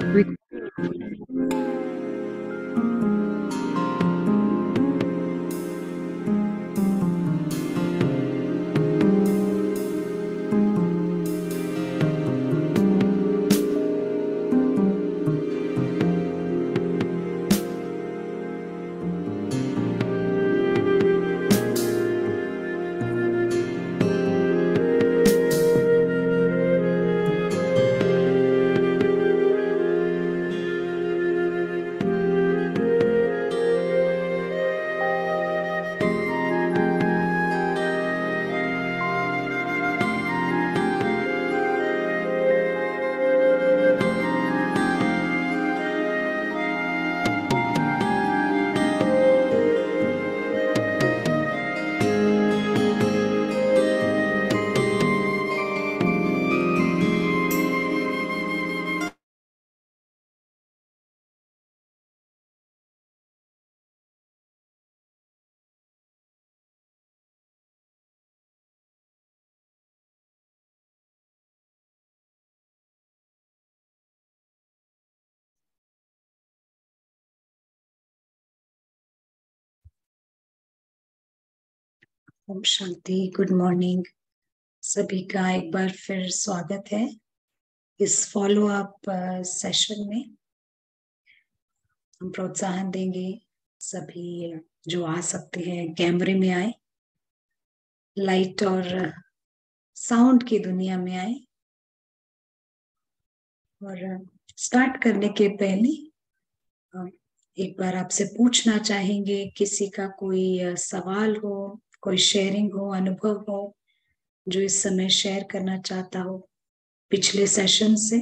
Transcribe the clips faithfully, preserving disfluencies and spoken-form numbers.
Om Shanti. Good morning सभी का एक बार फिर स्वागत है इस फॉलो अप सेशन में। हम प्रोत्साहन देंगे सभी जो आ सकते हैं कैमरे में आए, लाइट और साउंड की दुनिया में आए। और स्टार्ट करने के पहले एक बार आपसे पूछना चाहेंगे, किसी का कोई सवाल हो, कोई शेयरिंग हो, अनुभव हो जो इस समय शेयर करना चाहता हो पिछले सेशन से।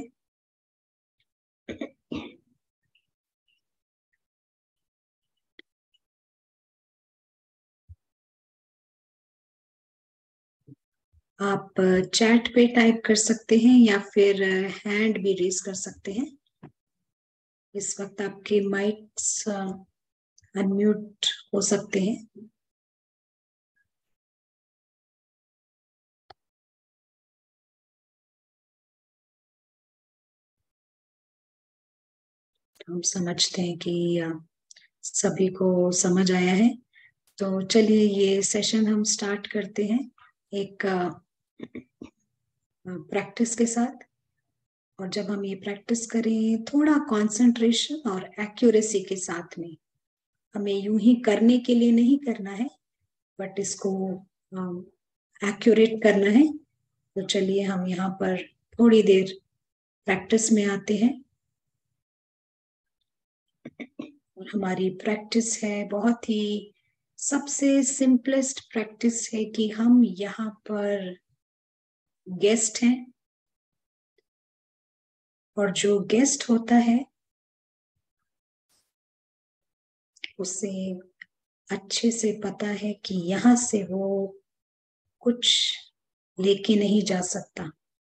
आप चैट पे टाइप कर सकते हैं या फिर हैंड भी रेज कर सकते हैं। इस वक्त आपके माइक्स अनम्यूट हो सकते हैं। हम समझते हैं कि सभी को समझ आया है, तो चलिए ये सेशन हम स्टार्ट करते हैं एक प्रैक्टिस के साथ। और जब हम ये प्रैक्टिस करें थोड़ा कंसंट्रेशन और एक्यूरेसी के साथ में, हमें यूं ही करने के लिए नहीं करना है, बट इसको एक्यूरेट करना है। तो चलिए हम यहाँ पर थोड़ी देर प्रैक्टिस में आते हैं। और हमारी प्रैक्टिस है बहुत ही सबसे सिंपलेस्ट प्रैक्टिस है कि हम यहाँ पर गेस्ट हैं, और जो गेस्ट होता है उसे अच्छे से पता है कि यहाँ से वो कुछ लेके नहीं जा सकता।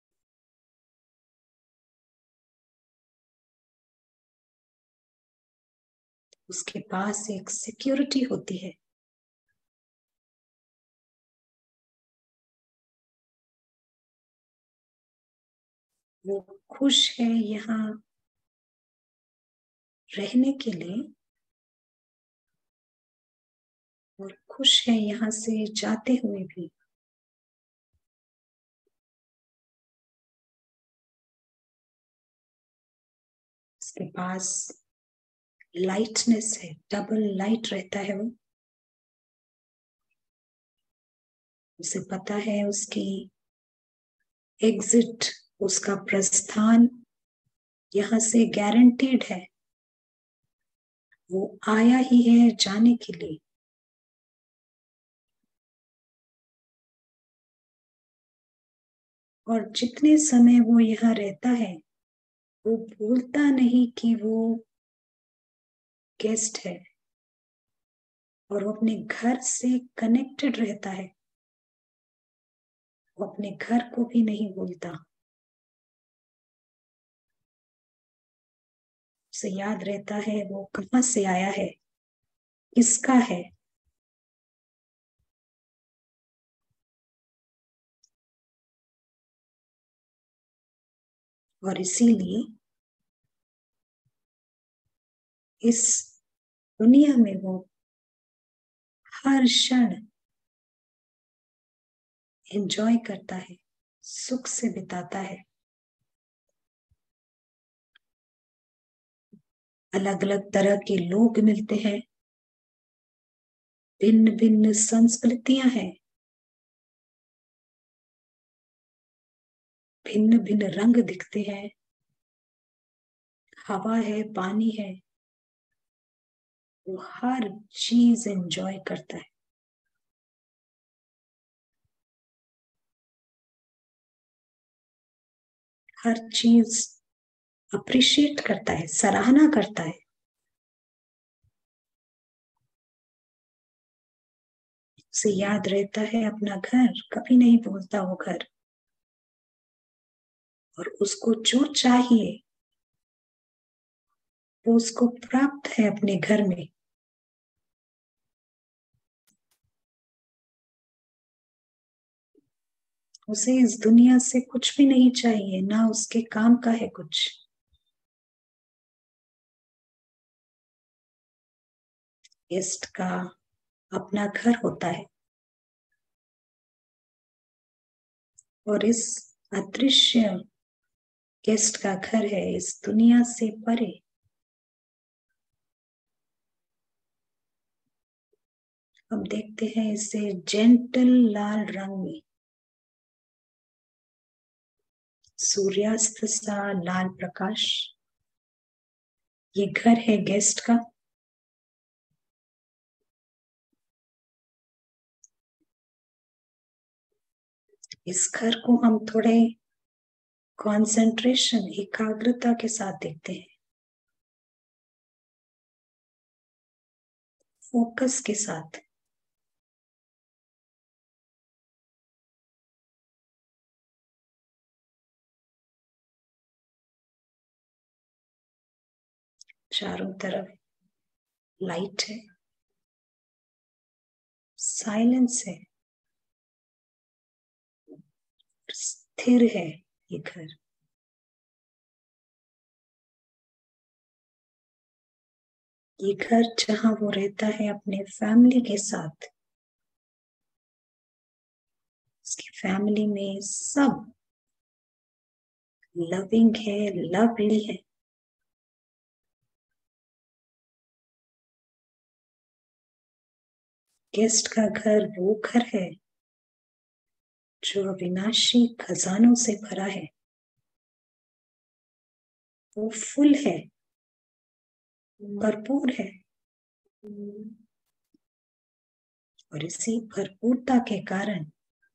उसके पास एक सिक्योरिटी होती है। वो खुश है यहाँ रहने के लिए, और खुश है यहाँ से जाते हुए भी। उसके पास लाइटनेस है, डबल लाइट रहता है वो। उसे पता है उसकी एग्जिट, उसका प्रस्थान यहाँ से गारंटीड है। वो आया ही है जाने के लिए। और जितने समय वो यहाँ रहता है, वो भूलता नहीं कि वो गेस्ट है, और वो अपने घर से कनेक्टेड रहता है। वो अपने घर को भी नहीं भूलता। उसे याद रहता है वो कहाँ से आया है, किसका है। और इसीलिए इस दुनिया में वो हर क्षण एंजॉय करता है, सुख से बिताता है। अलग अलग तरह के लोग मिलते हैं, भिन्न भिन्न संस्कृतियां हैं, भिन्न भिन्न रंग दिखते हैं, हवा है, पानी है, वो हर चीज एंजॉय करता है। हर चीज अप्रिशिएट करता है, सराहना करता है। उसे याद रहता है अपना घर, कभी नहीं भूलता वो घर। और उसको जो चाहिए वो उसको प्राप्त है अपने घर में। उसे इस दुनिया से कुछ भी नहीं चाहिए, ना उसके काम का है कुछ। गेस्ट का अपना घर होता है, और इस अदृश्य गेस्ट का घर है इस दुनिया से परे। हम देखते हैं इसे जेंटल लाल रंग में, सूर्यास्त सा लाल प्रकाश। ये घर है गेस्ट का। इस घर को हम थोड़े कंसंट्रेशन, एकाग्रता के साथ देखते हैं, फोकस के साथ। चारों तरफ लाइट है, साइलेंस है, स्थिर है ये घर। ये घर जहां वो रहता है अपने फैमिली के साथ। उसकी फैमिली में सब लविंग है, लवली है। गेस्ट का घर वो घर है जो अविनाशी खजानों से भरा है। वो फुल है, भरपूर है। और इसी भरपूरता के कारण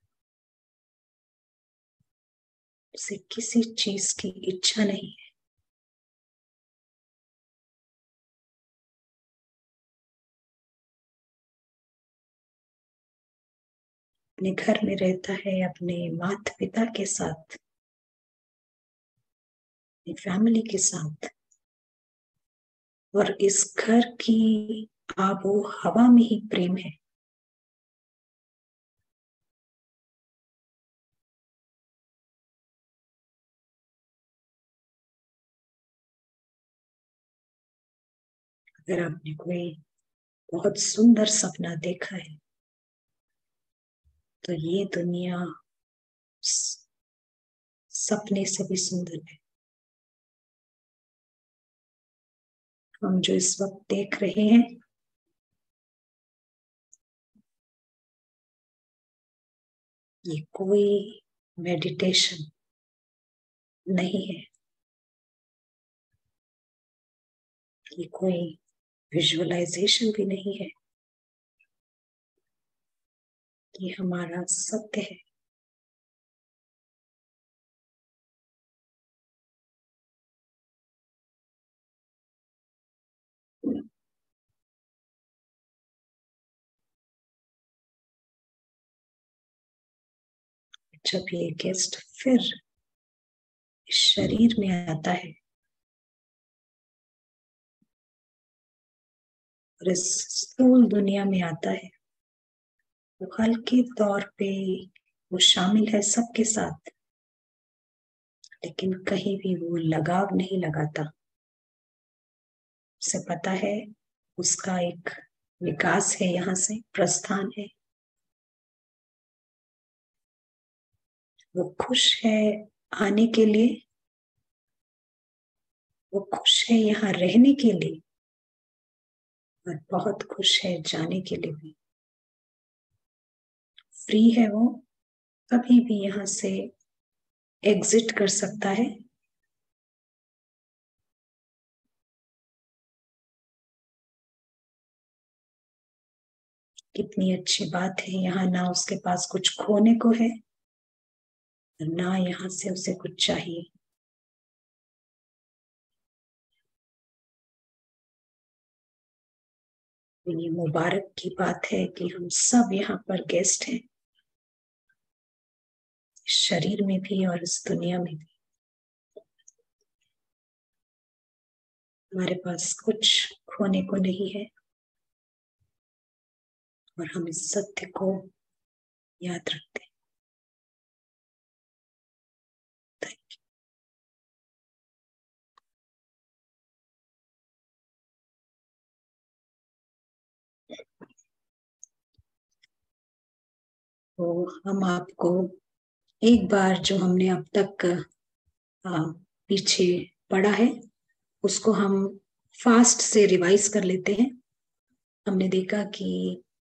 उसे किसी चीज की इच्छा नहीं है। अपने घर में रहता है, अपने माता पिता के साथ, अपनी फैमिली के साथ। और इस घर की आबो हवा में ही प्रेम है। अगर आपने कोई बहुत सुंदर सपना देखा है तो ये दुनिया सपने से भी सुंदर है। हम जो इस वक्त देख रहे हैं ये कोई मेडिटेशन नहीं है, ये कोई विजुअलाइजेशन भी नहीं है। ये हमारा सत्य है। जब ये गेस्ट फिर इस शरीर में आता है और इस स्थूल दुनिया में आता है, वो हल्के तौर पे वो शामिल है सबके साथ, लेकिन कहीं भी वो लगाव नहीं लगाता। से पता है उसका एक विकास है, यहाँ से प्रस्थान है। वो खुश है आने के लिए, वो खुश है यहाँ रहने के लिए, और बहुत खुश है जाने के लिए भी। फ्री है वो, कभी भी यहाँ से एग्जिट कर सकता है। कितनी अच्छी बात है, यहाँ ना उसके पास कुछ खोने को है, ना यहाँ से उसे कुछ चाहिए। ये मुबारक की बात है कि हम सब यहाँ पर गेस्ट हैं, इस शरीर में भी और इस दुनिया में भी। हमारे पास कुछ खोने को नहीं है, और हम इस सत्य को याद रखते हैं। तो हम आपको एक बार जो हमने अब तक आ, पीछे पढ़ा है उसको हम फास्ट से रिवाइज कर लेते हैं। हमने देखा कि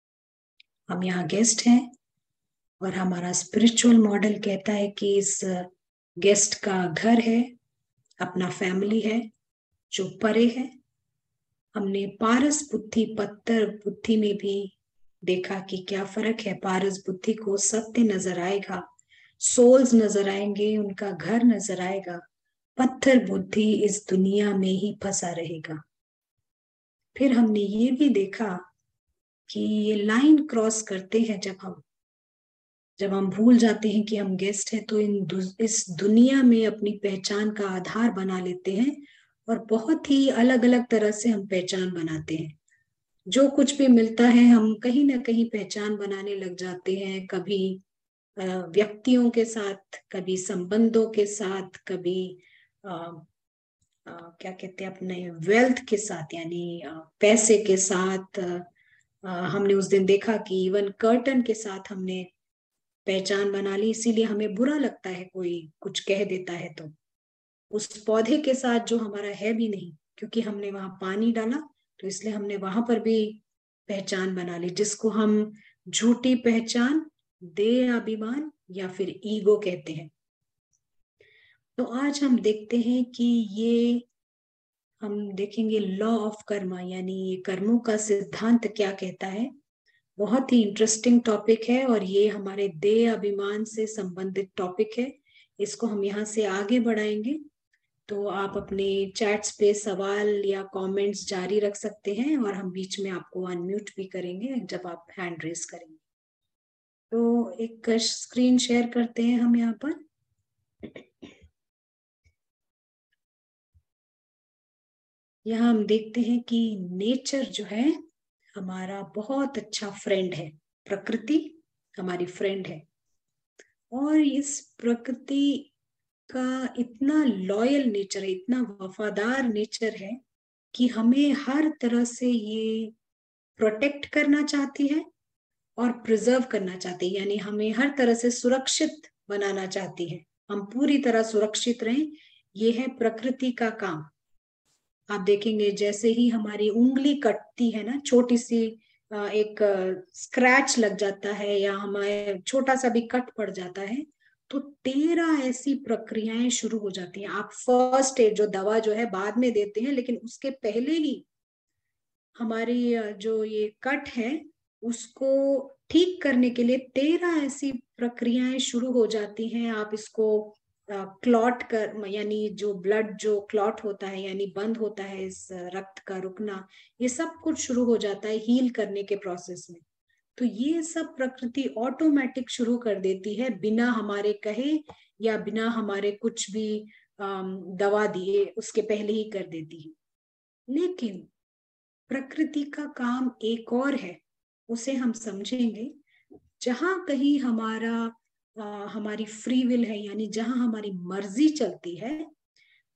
हम यहाँ गेस्ट हैं, और हमारा स्पिरिचुअल मॉडल कहता है कि इस गेस्ट का घर है, अपना फैमिली है जो परे है। हमने पारस बुद्धि पत्थर बुद्धि में भी देखा कि क्या फर्क है। पारस बुद्धि को सत्य नजर आएगा, सोल्स नजर आएंगे, उनका घर नजर आएगा। पत्थर बुद्धि इस दुनिया में ही फंसा रहेगा। फिर हमने ये भी देखा कि ये लाइन क्रॉस करते हैं जब हम जब हम भूल जाते हैं कि हम गेस्ट हैं, तो इन दु, इस दुनिया में अपनी पहचान का आधार बना लेते हैं, और बहुत ही अलग अलग तरह से हम पहचान बनाते हैं। जो कुछ भी मिलता है हम कहीं ना कहीं पहचान बनाने लग जाते हैं। कभी व्यक्तियों के साथ, कभी संबंधों के साथ, कभी आ, आ, क्या कहते हैं अपने वेल्थ के साथ, यानी आ, पैसे के साथ। आ, हमने उस दिन देखा कि इवन कर्टन के साथ हमने पहचान बना ली, इसीलिए हमें बुरा लगता है कोई कुछ कह देता है तो। उस पौधे के साथ जो हमारा है भी नहीं, क्योंकि हमने वहां पानी डाला, तो इसलिए हमने वहां पर भी पहचान बना ली, जिसको हम झूठी पहचान, देह अभिमान या फिर ईगो कहते हैं। तो आज हम देखते हैं कि ये हम देखेंगे लॉ ऑफ कर्मा, यानी ये कर्मों का सिद्धांत क्या कहता है। बहुत ही इंटरेस्टिंग टॉपिक है, और ये हमारे देह अभिमान से संबंधित टॉपिक है। इसको हम यहाँ से आगे बढ़ाएंगे। तो आप अपने चैट्स पे सवाल या कमेंट्स जारी रख सकते हैं, और हम बीच में आपको अनम्यूट भी करेंगे जब आप हैंड रेस करेंगे। तो एक स्क्रीन शेयर करते हैं हम यहाँ पर। यहाँ हम देखते हैं कि नेचर जो है हमारा बहुत अच्छा फ्रेंड है। प्रकृति हमारी फ्रेंड है, और इस प्रकृति का इतना लॉयल नेचर है, इतना वफादार नेचर है कि हमें हर तरह से ये प्रोटेक्ट करना चाहती है और प्रिजर्व करना चाहती है, यानी हमें हर तरह से सुरक्षित बनाना चाहती है। हम पूरी तरह सुरक्षित रहें, ये है प्रकृति का काम। आप देखेंगे जैसे ही हमारी उंगली कटती है ना, छोटी सी एक स्क्रैच लग जाता है, या हमारे छोटा सा भी कट पड़ जाता है, तो तेरह ऐसी प्रक्रियाएं शुरू हो जाती हैं। आप फर्स्ट एड जो दवा जो है बाद में देते हैं, लेकिन उसके पहले ही हमारी जो ये कट है उसको ठीक करने के लिए तेरह ऐसी प्रक्रियाएं शुरू हो जाती हैं। आप इसको क्लॉट कर, यानी जो ब्लड जो क्लॉट होता है, यानी बंद होता है इस रक्त का रुकना, ये सब कुछ शुरू हो जाता है हील करने के प्रोसेस में। तो ये सब प्रकृति ऑटोमेटिक शुरू कर देती है, बिना हमारे कहे या बिना हमारे कुछ भी दवा दिए, उसके पहले ही कर देती है। लेकिन प्रकृति का काम एक और है, उसे हम समझेंगे। जहां कहीं हमारा आ, हमारी फ्री विल है, यानी जहां हमारी मर्जी चलती है,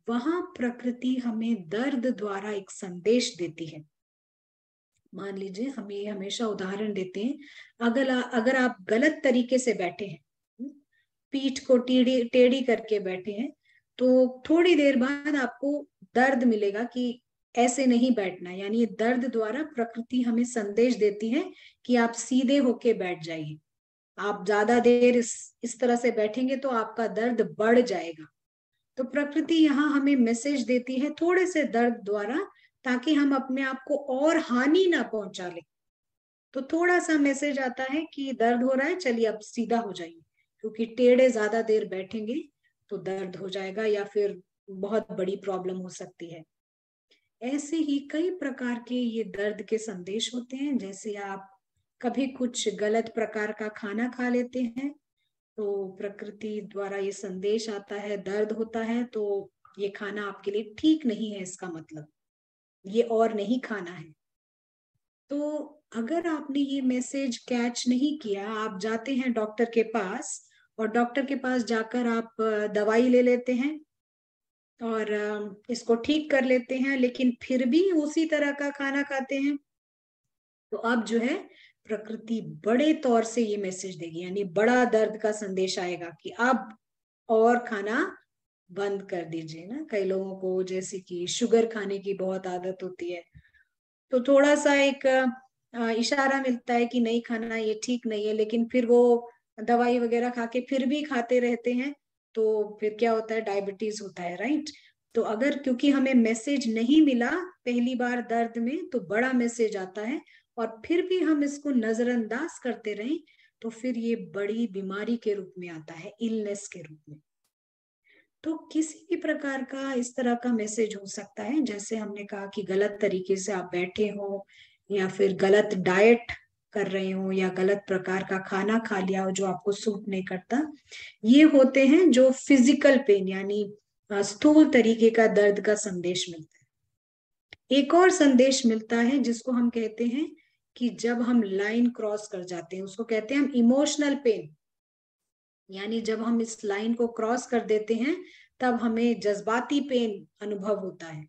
वहां प्रकृति हमें दर्द द्वारा एक संदेश देती है। मान लीजिए, हम ये हमेशा उदाहरण देते हैं, अगर अगर आप गलत तरीके से बैठे हैं, पीठ को टेढ़ी टेढ़ी करके बैठे हैं, तो थोड़ी देर बाद आपको दर्द मिलेगा कि ऐसे नहीं बैठना। यानी दर्द द्वारा प्रकृति हमें संदेश देती है कि आप सीधे होके बैठ जाइए। आप ज्यादा देर इस इस तरह से बैठेंगे तो आपका दर्द बढ़ जाएगा। तो प्रकृति यहाँ हमें मैसेज देती है थोड़े से दर्द द्वारा, ताकि हम अपने आप को और हानि ना पहुंचा ले। तो थोड़ा सा मैसेज आता है कि दर्द हो रहा है, चलिए अब सीधा हो जाइए, क्योंकि टेढ़े ज्यादा देर बैठेंगे तो दर्द हो जाएगा या फिर बहुत बड़ी प्रॉब्लम हो सकती है। ऐसे ही कई प्रकार के ये दर्द के संदेश होते हैं। जैसे आप कभी कुछ गलत प्रकार का खाना खा लेते हैं, तो प्रकृति द्वारा ये संदेश आता है, दर्द होता है, तो ये खाना आपके लिए ठीक नहीं है, इसका मतलब ये और नहीं खाना है। तो अगर आपने ये मैसेज कैच नहीं किया, आप जाते हैं डॉक्टर के पास, और डॉक्टर के पास जाकर आप दवाई ले लेते हैं और इसको ठीक कर लेते हैं, लेकिन फिर भी उसी तरह का खाना खाते हैं, तो अब जो है प्रकृति बड़े तौर से ये मैसेज देगी, यानी बड़ा दर्द का संदेश आएगा कि अब और खाना बंद कर दीजिए ना। कई लोगों को जैसे कि शुगर खाने की बहुत आदत होती है, तो थोड़ा सा एक अ, इशारा मिलता है कि नहीं खाना, ये ठीक नहीं है, लेकिन फिर वो दवाई वगैरह खा के फिर भी खाते रहते हैं, तो फिर क्या होता है, डायबिटीज होता है, राइट। तो अगर क्योंकि हमें मैसेज नहीं मिला पहली बार दर्द में, तो बड़ा मैसेज आता है और फिर भी हम इसको नजरअंदाज करते रहें, तो फिर ये बड़ी बीमारी के रूप में आता है, इलनेस के रूप में। तो किसी भी प्रकार का इस तरह का मैसेज हो सकता है, जैसे हमने कहा कि गलत तरीके से आप बैठे हो, या फिर गलत डाइट कर रहे हो, या गलत प्रकार का खाना खा लिया हो जो आपको सूट नहीं करता। ये होते हैं जो फिजिकल पेन, यानी अ, स्थूल तरीके का दर्द का संदेश मिलता है। एक और संदेश मिलता है जिसको हम कहते हैं कि जब हम लाइन क्रॉस कर जाते हैं, उसको कहते हैं हम इमोशनल पेन। यानी जब हम इस लाइन को क्रॉस कर देते हैं, तब हमें जज्बाती पेन अनुभव होता है।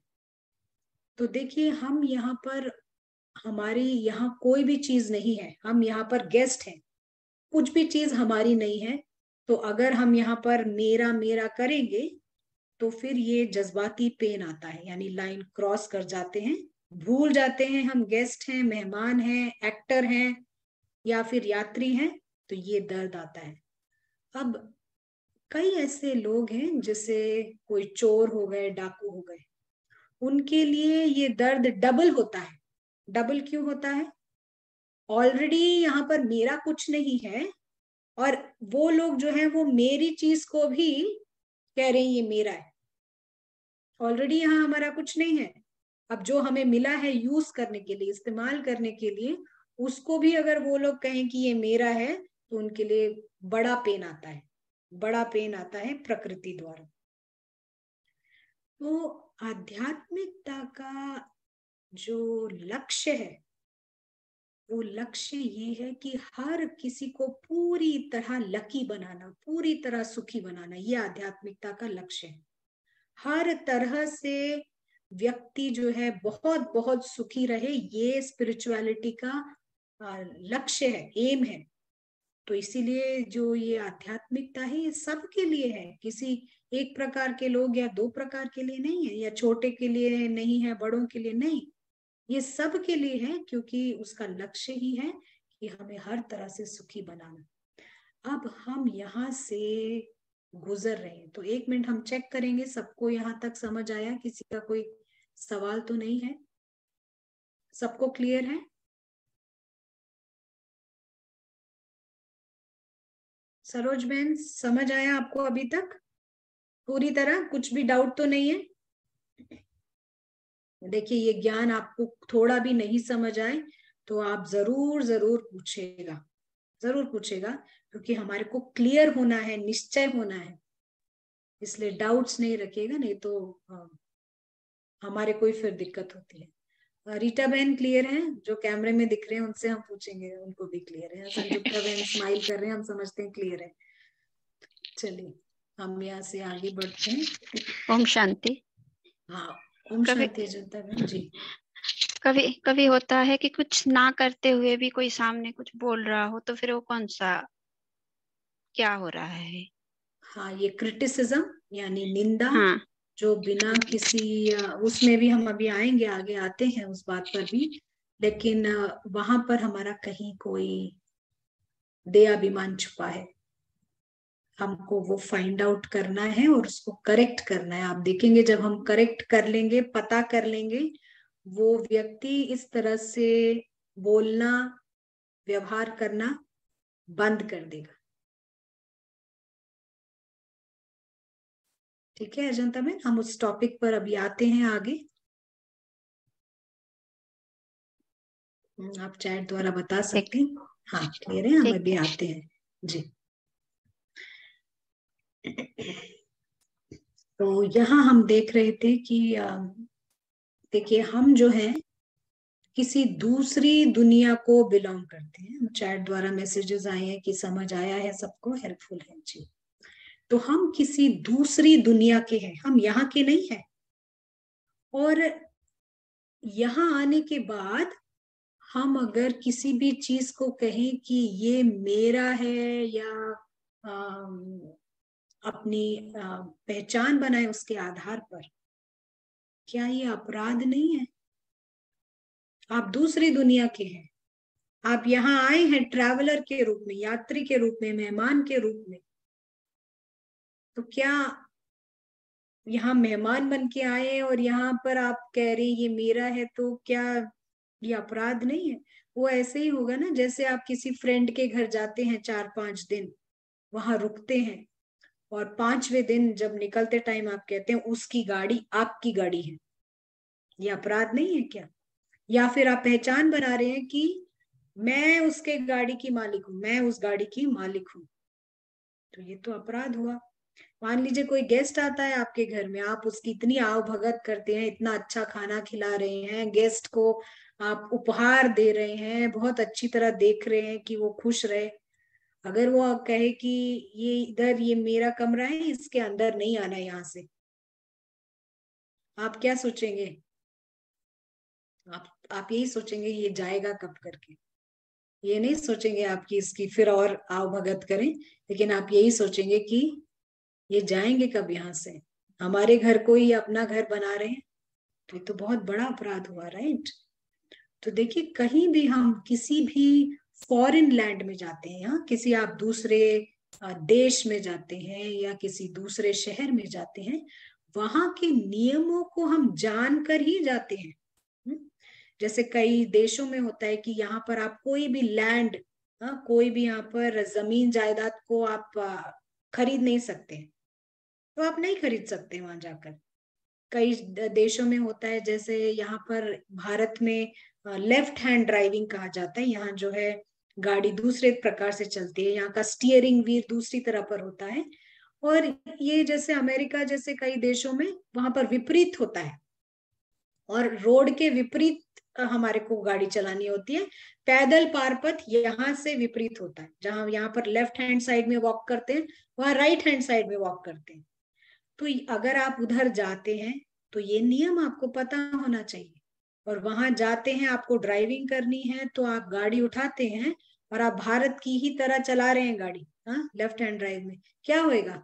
तो देखिए, हम यहाँ पर, हमारी यहाँ कोई भी चीज नहीं है, हम यहाँ पर गेस्ट हैं, कुछ भी चीज हमारी नहीं है। तो अगर हम यहाँ पर मेरा मेरा करेंगे, तो फिर ये जज्बाती पेन आता है, यानी लाइन क्रॉस कर जाते हैं, भूल जाते हैं हम गेस्ट हैं, मेहमान हैं, एक्टर हैं, या फिर यात्री हैं, तो ये दर्द आता है। अब कई ऐसे लोग हैं, जैसे कोई चोर हो गए, डाकू हो गए, उनके लिए ये दर्द डबल होता है। डबल क्यों होता है? ऑलरेडी यहाँ पर मेरा कुछ नहीं है, और वो लोग जो है वो मेरी चीज को भी कह रहे हैं ये मेरा है। ऑलरेडी यहाँ हमारा कुछ नहीं है, अब जो हमें मिला है यूज करने के लिए, इस्तेमाल करने के लिए, उसको भी अगर वो लोग कहें कि ये मेरा है, तो उनके लिए बड़ा पेन आता है, बड़ा पेन आता है प्रकृति द्वारा। तो आध्यात्मिकता का जो लक्ष्य है, वो लक्ष्य ये है कि हर किसी को पूरी तरह लकी बनाना, पूरी तरह सुखी बनाना, ये आध्यात्मिकता का लक्ष्य है। हर तरह से व्यक्ति जो है बहुत बहुत सुखी रहे, ये स्पिरिचुअलिटी का लक्ष्य है, एम है। तो इसीलिए जो ये आध्यात्मिकता है, ये सबके लिए है, किसी एक प्रकार के लोग या दो प्रकार के लिए नहीं है, या छोटे के लिए नहीं है, बड़ों के लिए नहीं, ये सब के लिए है, क्योंकि उसका लक्ष्य ही है कि हमें हर तरह से सुखी बनाना। अब हम यहाँ से गुजर रहे हैं, तो एक मिनट हम चेक करेंगे सबको यहाँ तक समझ आया, किसी का कोई सवाल तो नहीं है, सबको क्लियर है? सरोज बहन, समझ आया आपको अभी तक पूरी तरह? कुछ भी डाउट तो नहीं है? देखिए, ये ज्ञान आपको थोड़ा भी नहीं समझ आए तो आप जरूर जरूर पूछेगा, जरूर पूछेगा, क्योंकि हमारे को क्लियर होना है, निश्चय होना है, इसलिए डाउट्स नहीं रखिएगा, नहीं तो आ, हमारे कोई फिर दिक्कत होती है। रीटा बहन क्लियर है? जो कैमरे में दिख रहे हैं उनसे हम पूछेंगे, उनको भी क्लियर है। संयुक्ता बहन स्माइल कर रहे हैं, हम समझते हैं क्लियर है। चलिए, हम यहाँ से आगे बढ़ते हैं। ओम शांति। हाँ, ओम कभी शांति अजंता बहन जी। कभी कभी होता है कि कुछ ना करते हुए भी कोई सामने कुछ बोल रहा हो, तो फिर वो कौन सा, क्या हो रहा है? हाँ, ये क्रिटिसिज्म यानी निंदा, हाँ। जो बिना किसी अ, उसमें भी हम अभी आएंगे, आगे आते हैं उस बात पर भी, लेकिन अ, वहां पर हमारा कहीं कोई दयाभिमान छुपा है। हमको वो फाइंड आउट करना है और उसको करेक्ट करना है। आप देखेंगे जब हम करेक्ट कर लेंगे, पता कर लेंगे, वो व्यक्ति इस तरह से बोलना, व्यवहार करना बंद कर देगा। ठीक है अजंता में, हम उस टॉपिक पर अभी आते हैं आगे। हम्म, आप चैट द्वारा बता ठीक। सकते हैं। हाँ, क्लियर है, हम ठीक अभी है। आते हैं जी। तो यहाँ हम देख रहे थे कि अ, देखिए हम जो है किसी दूसरी दुनिया को बिलोंग करते हैं। चैट द्वारा मैसेजेस आए हैं कि समझ आया है सबको, हेल्पफुल है जी। तो हम किसी दूसरी दुनिया के हैं, हम यहाँ के नहीं हैं। और यहाँ आने के बाद हम अगर किसी भी चीज को कहें कि ये मेरा है, या अम, अपनी अ, पहचान बनाए उसके आधार पर, क्या ये अपराध नहीं है? आप दूसरी दुनिया के हैं, आप यहाँ आए हैं ट्रैवलर के रूप में, यात्री के रूप में, मेहमान के रूप में। तो क्या यहाँ मेहमान बन के आए हैं और यहाँ पर आप कह रहे हैं ये मेरा है, तो क्या ये अपराध नहीं है? वो ऐसे ही होगा ना, जैसे आप किसी फ्रेंड के घर जाते हैं, चार पांच दिन वहां रुकते हैं, और पांचवें दिन जब निकलते टाइम आप कहते हैं उसकी गाड़ी आपकी गाड़ी है। ये अपराध नहीं है क्या? या फिर आप पहचान बना रहे हैं कि मैं उसके गाड़ी की मालिक हूं, मैं उस गाड़ी की मालिक हूं, तो ये तो अपराध हुआ। मान लीजिए कोई गेस्ट आता है आपके घर में, आप उसकी इतनी आव भगत करते हैं, इतना अच्छा खाना खिला रहे हैं गेस्ट को, आप उपहार दे रहे हैं, बहुत अच्छी तरह देख रहे हैं कि वो खुश रहे। अगर वो कहे कि ये इधर, ये मेरा कमरा है, इसके अंदर नहीं आना यहाँ से, आप क्या सोचेंगे? आप आप यही सोचेंगे ये जाएगा कब करके। ये नहीं सोचेंगे आपकी इसकी फिर और आव भगत करें, लेकिन आप यही सोचेंगे कि ये जाएंगे कब यहाँ से, हमारे घर को ही अपना घर बना रहे हैं। तो ये तो बहुत बड़ा अपराध हुआ, राइट? तो देखिए, कहीं भी हम किसी भी फॉरेन लैंड में जाते हैं, या किसी आप दूसरे अ, देश में जाते हैं, या किसी दूसरे शहर में जाते हैं, वहां के नियमों को हम जानकर ही जाते हैं। हम्म? जैसे कई देशों में होता है कि यहाँ पर आप कोई भी लैंड, हाँ, कोई भी यहाँ पर जमीन जायदाद को आप अ, खरीद नहीं सकते हैं। तो आप नहीं खरीद सकते वहां जाकर। कई देशों में होता है, जैसे यहाँ पर भारत में लेफ्ट हैंड ड्राइविंग कहा जाता है। यहाँ जो है गाड़ी दूसरे प्रकार से चलती है, यहाँ का स्टीयरिंग व्हील दूसरी तरह पर होता है। और ये जैसे अमेरिका जैसे कई देशों में वहां पर विपरीत होता है, और रोड के विपरीत हमारे को गाड़ी चलानी होती है। पैदल पारपथ यहाँ से विपरीत होता है, जहां यहाँ पर लेफ्ट हैंड साइड में वॉक करते हैं, वहां राइट हैंड साइड में वॉक करते हैं। तो अगर आप उधर जाते हैं तो ये नियम आपको पता होना चाहिए। और वहां जाते हैं, आपको ड्राइविंग करनी है, तो आप गाड़ी उठाते हैं और आप भारत की ही तरह चला रहे हैं गाड़ी, हाँ, लेफ्ट हैंड ड्राइव में, क्या होएगा?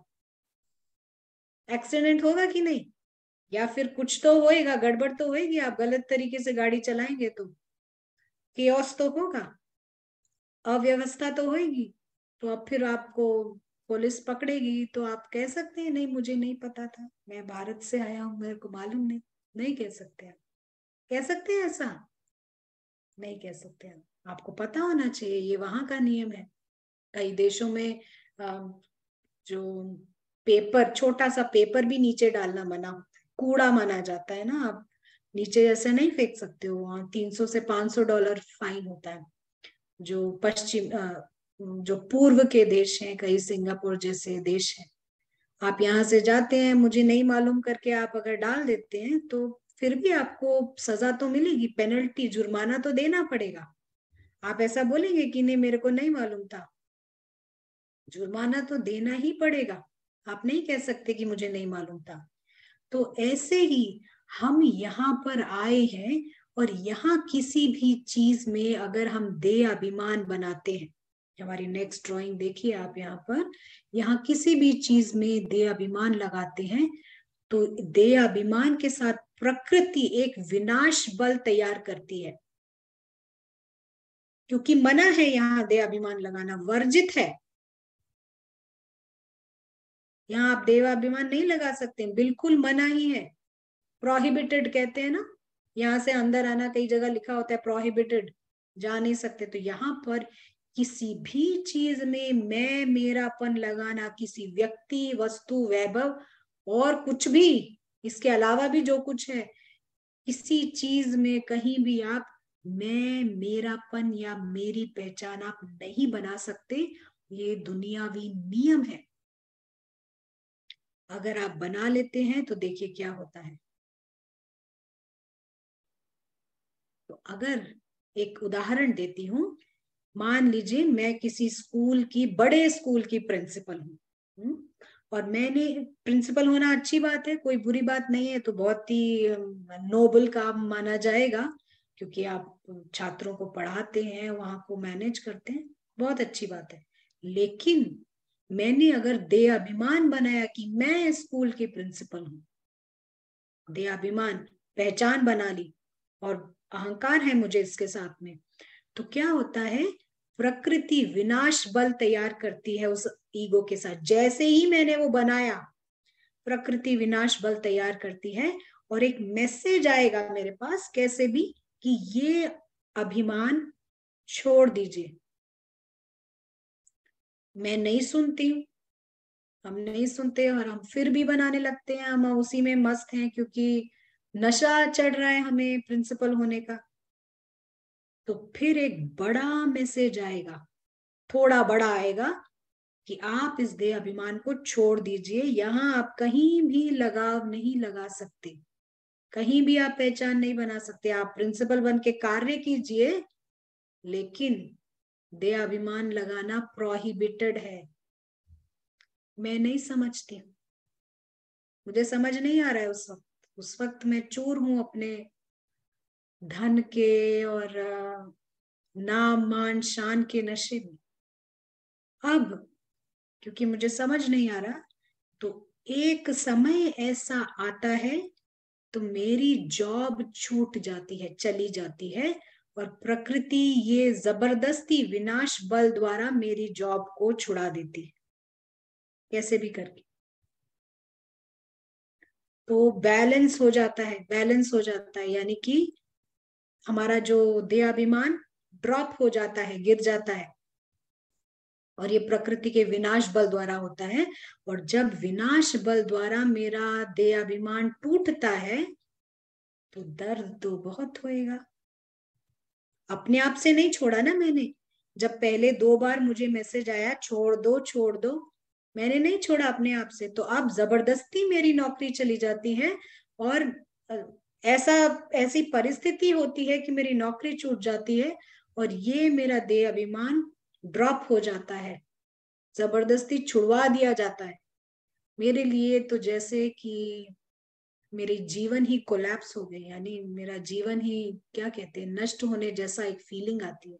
एक्सीडेंट होगा कि नहीं? या फिर कुछ तो होएगा, गड़बड़ तो होएगी, आप गलत तरीके से गाड़ी चलाएंगे तो केओस तो होगा, अव्यवस्था तो होएगी। तो अब फिर आपको पुलिस पकड़ेगी, तो आप कह सकते हैं नहीं मुझे नहीं पता था, मैं भारत से आया हूं, मेरे को मालूम नहीं। नहीं कह सकते आप? कह सकते हैं ऐसा? नहीं कह सकते आप। आपको पता होना चाहिए, ये वहां का नियम है। कई देशों में अ, जो पेपर, छोटा सा पेपर भी नीचे डालना मना होता है, कूड़ा माना जाता है ना। आप नीचे ऐसे नहीं फेंक सकते हो, वहां तीन सौ से पांच सौ डॉलर फाइन होता है। जो पश्चिम अ, जो पूर्व के देश हैं, कई सिंगापुर जैसे देश हैं, आप यहाँ से जाते हैं मुझे नहीं मालूम करके आप अगर डाल देते हैं, तो फिर भी आपको सजा तो मिलेगी, पेनल्टी, जुर्माना तो देना पड़ेगा। आप ऐसा बोलेंगे कि नहीं मेरे को नहीं मालूम था? जुर्माना तो देना ही पड़ेगा। आप नहीं कह सकते कि मुझे नहीं मालूम था। तो ऐसे ही हम यहाँ पर आए हैं, और यहाँ किसी भी चीज में अगर हम दे अभिमान बनाते हैं, हमारी नेक्स्ट ड्राइंग देखिए आप यहाँ पर, यहाँ किसी भी चीज में दे अभिमान लगाते हैं, तो दे अभिमान के साथ प्रकृति एक विनाश बल तैयार करती है, क्योंकि मना है यहाँ दे अभिमान लगाना, वर्जित है। यहाँ आप देवाभिमान नहीं लगा सकते, बिल्कुल मना ही है, प्रोहिबिटेड कहते हैं ना, यहाँ से अंदर आना कई जगह लिखा होता है प्रोहिबिटेड, जा नहीं सकते। तो यहाँ पर किसी भी चीज में मैं मेरापन लगाना, किसी व्यक्ति, वस्तु, वैभव और कुछ भी, इसके अलावा भी जो कुछ है, किसी चीज में कहीं भी आप मैं मेरापन या मेरी पहचान आप नहीं बना सकते। ये दुनियावी नियम है। अगर आप बना लेते हैं तो देखिए क्या होता है। तो अगर एक उदाहरण देती हूँ, मान लीजिए मैं किसी स्कूल की, बड़े स्कूल की प्रिंसिपल हूँ, और मैंने, प्रिंसिपल होना अच्छी बात है, कोई बुरी बात नहीं है, तो बहुत ही नोबल काम माना जाएगा, क्योंकि आप छात्रों को पढ़ाते हैं, वहां को मैनेज करते हैं, बहुत अच्छी बात है। लेकिन मैंने अगर दे अभिमान बनाया कि मैं स्कूल की प्रिंसिपल हूँ, दे अभिमान, पहचान बना ली, और अहंकार है मुझे इसके साथ में, तो क्या होता है, प्रकृति विनाश बल तैयार करती है उस ईगो के साथ। जैसे ही मैंने वो बनाया, प्रकृति विनाश बल तैयार करती है, और एक मैसेज आएगा मेरे पास कैसे भी, कि ये अभिमान छोड़ दीजिए। मैं नहीं सुनती हूँ, हम नहीं सुनते, और हम फिर भी बनाने लगते हैं, हम उसी में मस्त हैं, क्योंकि नशा चढ़ रहा है हमें प्रिंसिपल होने का। तो फिर एक बड़ा मैसेज आएगा, थोड़ा बड़ा आएगा, कि आप इस देह अभिमान को छोड़ दीजिए, यहाँ आप कहीं भी लगाव नहीं लगा सकते, कहीं भी आप पहचान नहीं बना सकते। आप प्रिंसिपल बन के कार्य कीजिए, लेकिन देह अभिमान लगाना प्रोहिबिटेड है। मैं नहीं समझती हूँ, मुझे समझ नहीं आ रहा है उस वक्त, उस वक्त मैं चूर हूं अपने धन के और नाम मान शान के नशे में। अब क्योंकि मुझे समझ नहीं आ रहा, तो एक समय ऐसा आता है तो मेरी जॉब छूट जाती है, चली जाती है, और प्रकृति ये जबरदस्ती विनाश बल द्वारा मेरी जॉब को छुड़ा देती है, कैसे भी करके। तो बैलेंस हो जाता है, बैलेंस हो जाता है, यानी कि हमारा जो देहाभिमान ड्रॉप हो जाता है, गिर जाता है, और ये प्रकृति के विनाश बल द्वारा होता है। और जब विनाश बल द्वारा मेरा देहाभिमान टूटता है, तो दर्द तो बहुत होएगा। अपने आप से नहीं छोड़ा ना मैंने, जब पहले दो बार मुझे मैसेज आया छोड़ दो छोड़ दो, मैंने नहीं छोड़ा अपने आप से, तो अब जबरदस्ती मेरी नौकरी चली जाती है, और ऐसा ऐसी परिस्थिति होती है कि मेरी नौकरी छूट जाती है, और ये मेरा देह अभिमान ड्रॉप हो जाता है, जबरदस्ती छुड़वा दिया जाता है मेरे लिए। तो जैसे कि मेरी जीवन ही कोलैप्स हो गई, यानी मेरा जीवन ही, क्या कहते हैं, नष्ट होने जैसा एक फीलिंग आती है,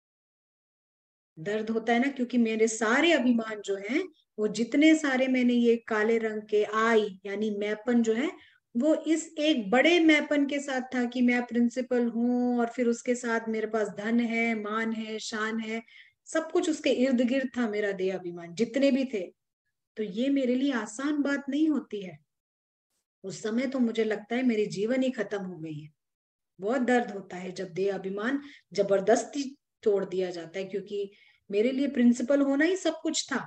दर्द होता है ना, क्योंकि मेरे सारे अभिमान जो हैं, वो जितने सारे मैंने ये काले रंग के आई यानी मैपन जो है, वो इस एक बड़े मैपन के साथ था कि मैं प्रिंसिपल हूँ, और फिर उसके साथ मेरे पास धन है, मान है, शान है, सब कुछ उसके इर्द गिर्द था मेरा देह अभिमान, जितने भी थे। तो ये मेरे लिए आसान बात नहीं होती है। उस समय तो मुझे लगता है मेरी जीवन ही खत्म हो गई है। बहुत दर्द होता है जब देह अभिमान जबरदस्ती तोड़ दिया जाता है, क्योंकि मेरे लिए प्रिंसिपल होना ही सब कुछ था।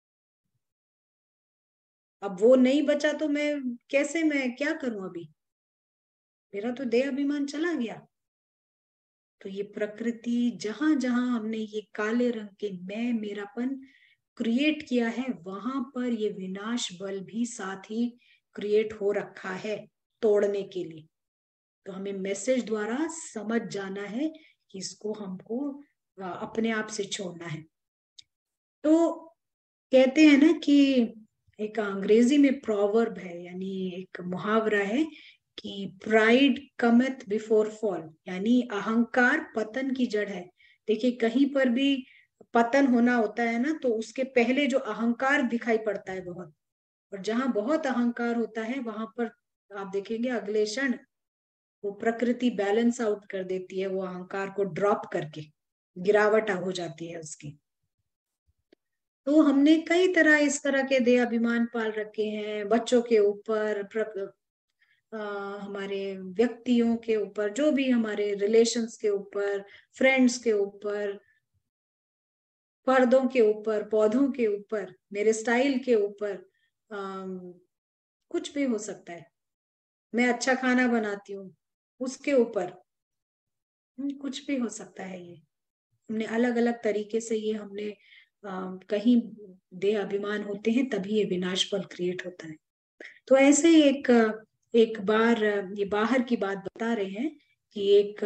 अब वो नहीं बचा तो मैं कैसे, मैं क्या करूं अभी, मेरा तो देह अभिमान चला गया। तो ये प्रकृति, जहां जहां हमने ये काले रंग के मैं मेरापन क्रिएट किया है, वहां पर ये विनाश बल भी साथ ही क्रिएट हो रखा है तोड़ने के लिए। तो हमें मैसेज द्वारा समझ जाना है कि इसको हमको अपने आप से छोड़ना है। तो कहते हैं ना कि एक अंग्रेजी में प्रोवर्ब है, यानी एक मुहावरा है कि प्राइड कमeth बिफोर फॉल, यानी अहंकार पतन की जड़ है। देखिए कहीं पर भी पतन होना होता है ना, तो उसके पहले जो अहंकार दिखाई पड़ता है बहुत, और जहां बहुत अहंकार होता है वहां पर आप देखेंगे अगले क्षण वो प्रकृति बैलेंस आउट कर देती है, वो अहंकार को ड्रॉप करके गिरावट हो जाती है उसकी। तो हमने कई तरह इस तरह के दे अभिमान पाल रखे हैं, बच्चों के ऊपर, प्र- अ, हमारे व्यक्तियों के ऊपर, जो भी हमारे रिलेशंस के ऊपर, फ्रेंड्स के ऊपर, पर्दों के ऊपर, पौधों के ऊपर, मेरे स्टाइल के ऊपर, अम, कुछ भी हो सकता है। मैं अच्छा खाना बनाती हूँ उसके ऊपर, हम्म, कुछ भी हो सकता है। ये हमने अलग अलग तरीके से ये हमने अ, कहीं दे अभिमान होते हैं, तभी ये विनाश फल क्रिएट होता है। तो ऐसे ही एक एक बार ये बाहर की बात बता रहे हैं कि एक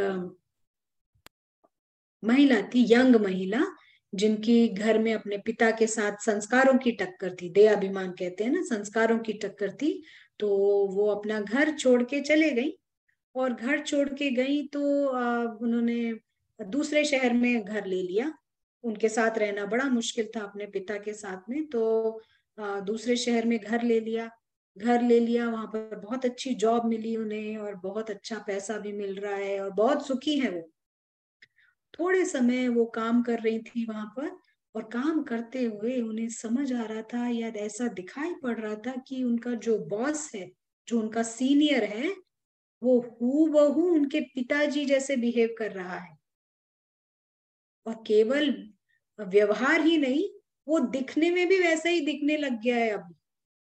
महिला थी, यंग महिला, जिनकी घर में अपने पिता के साथ संस्कारों की टक्कर थी, दे अभिमान कहते हैं ना, संस्कारों की टक्कर थी। तो वो अपना घर छोड़ के चले गई, और घर छोड़ के गई तो आ, उन्होंने दूसरे शहर में घर ले लिया। उनके साथ रहना बड़ा मुश्किल था अपने पिता के साथ में, तो आ, दूसरे शहर में घर ले लिया। घर ले लिया, वहां पर बहुत अच्छी जॉब मिली उन्हें, और बहुत अच्छा पैसा भी मिल रहा है, और बहुत सुखी है वो। थोड़े समय वो काम कर रही थी वहां पर, और काम करते हुए उन्हें समझ आ रहा था, या ऐसा दिखाई पड़ रहा था कि उनका जो बॉस है, जो उनका सीनियर है, वो हूबहू उनके पिताजी जैसे बिहेव कर रहा है। और केवल व्यवहार ही नहीं, वो दिखने में भी वैसा ही दिखने लग गया है अब।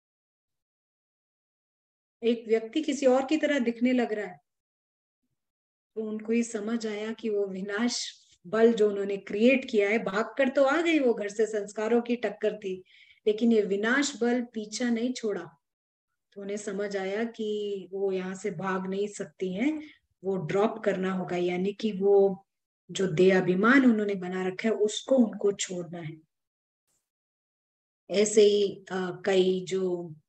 एक व्यक्ति किसी और की तरह दिखने लग रहा है। तो उनको ही समझ आया कि वो विनाश बल जो उन्होंने क्रिएट किया है, भागकर तो आ गई वो घर से, संस्कारों की टक्कर थी, लेकिन ये विनाश बल पीछा नहीं छोड़ा। तो उन्हें समझ आया कि वो यहाँ से भाग नहीं सकती हैं, वो ड्रॉप करना होगा, यानी कि वो जो दे अभिमान उन्होंने बना रखा है उसको उनको छोड़ना है। ऐसे ही अ, कई जो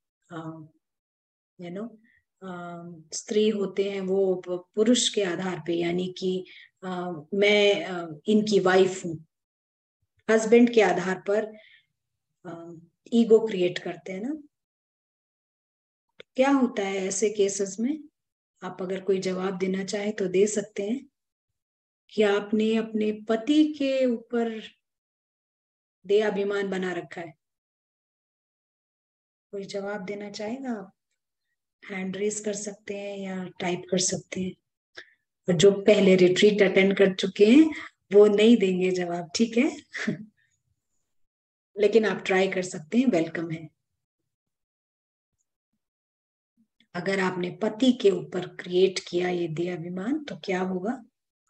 यू नो स्त्री होते हैं, वो प- पुरुष के आधार पे, यानी कि अ, मैं अ, इनकी वाइफ हूँ, हस्बैंड के आधार पर ईगो क्रिएट करते हैं ना। क्या होता है ऐसे केसेस में? आप अगर कोई जवाब देना चाहे तो दे सकते हैं कि आपने अपने पति के ऊपर दे अभिमान बना रखा है। कोई जवाब देना चाहेगा? आप हैंड रेस कर सकते हैं या टाइप कर सकते हैं। और जो पहले रिट्रीट अटेंड कर चुके हैं वो नहीं देंगे जवाब, ठीक है? लेकिन आप ट्राई कर सकते हैं, वेलकम है। अगर आपने पति के ऊपर क्रिएट किया ये दे अभिमान, तो क्या होगा?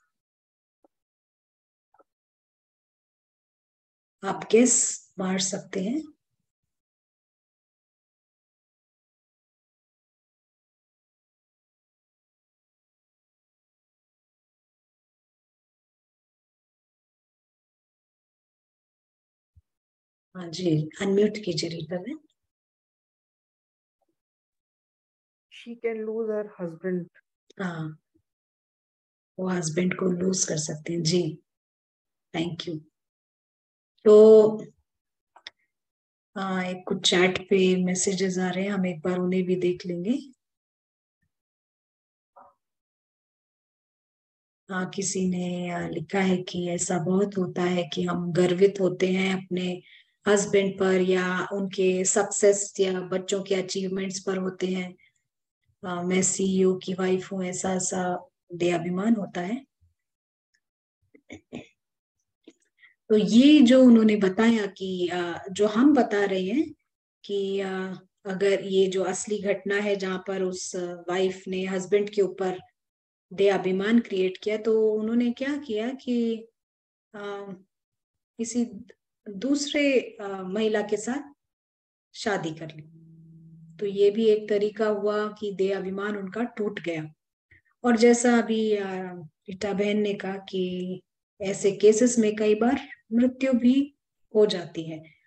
आप गेस मार सकते हैं। हाँ जी, अनम्यूट कीजिए रीटा में। She can lose her husband. हाँ, वो हस्बैंड को लूज कर सकते हैं जी। Thank you. तो हाँ, एक कुछ चैट पे मैसेजेस आ रहे हैं, हम एक बार उन्हें भी देख लेंगे। हाँ, किसी ने आ, लिखा है कि ऐसा बहुत होता है कि हम गर्वित होते हैं अपने हस्बैंड पर, या उनके सक्सेस या बच्चों के अचीवमेंट्स पर होते हैं। आ, मैं सीईओ की वाइफ हूँ, ऐसा ऐसा दे अभिमान होता है। तो ये जो उन्होंने बताया कि आ, जो हम बता रहे हैं कि आ, अगर ये जो असली घटना है जहां पर उस वाइफ ने हस्बैंड के ऊपर दे अभिमान क्रिएट किया, तो उन्होंने क्या किया कि आ, किसी दूसरे आ, महिला के साथ शादी कर ली। तो ये भी एक तरीका हुआ कि दे अभिमान उनका टूट गया। और जैसा अभी आ, रीटा बहन ने कहा कि ऐसे केसेस में कई बार मृत्यु भी हो जाती है।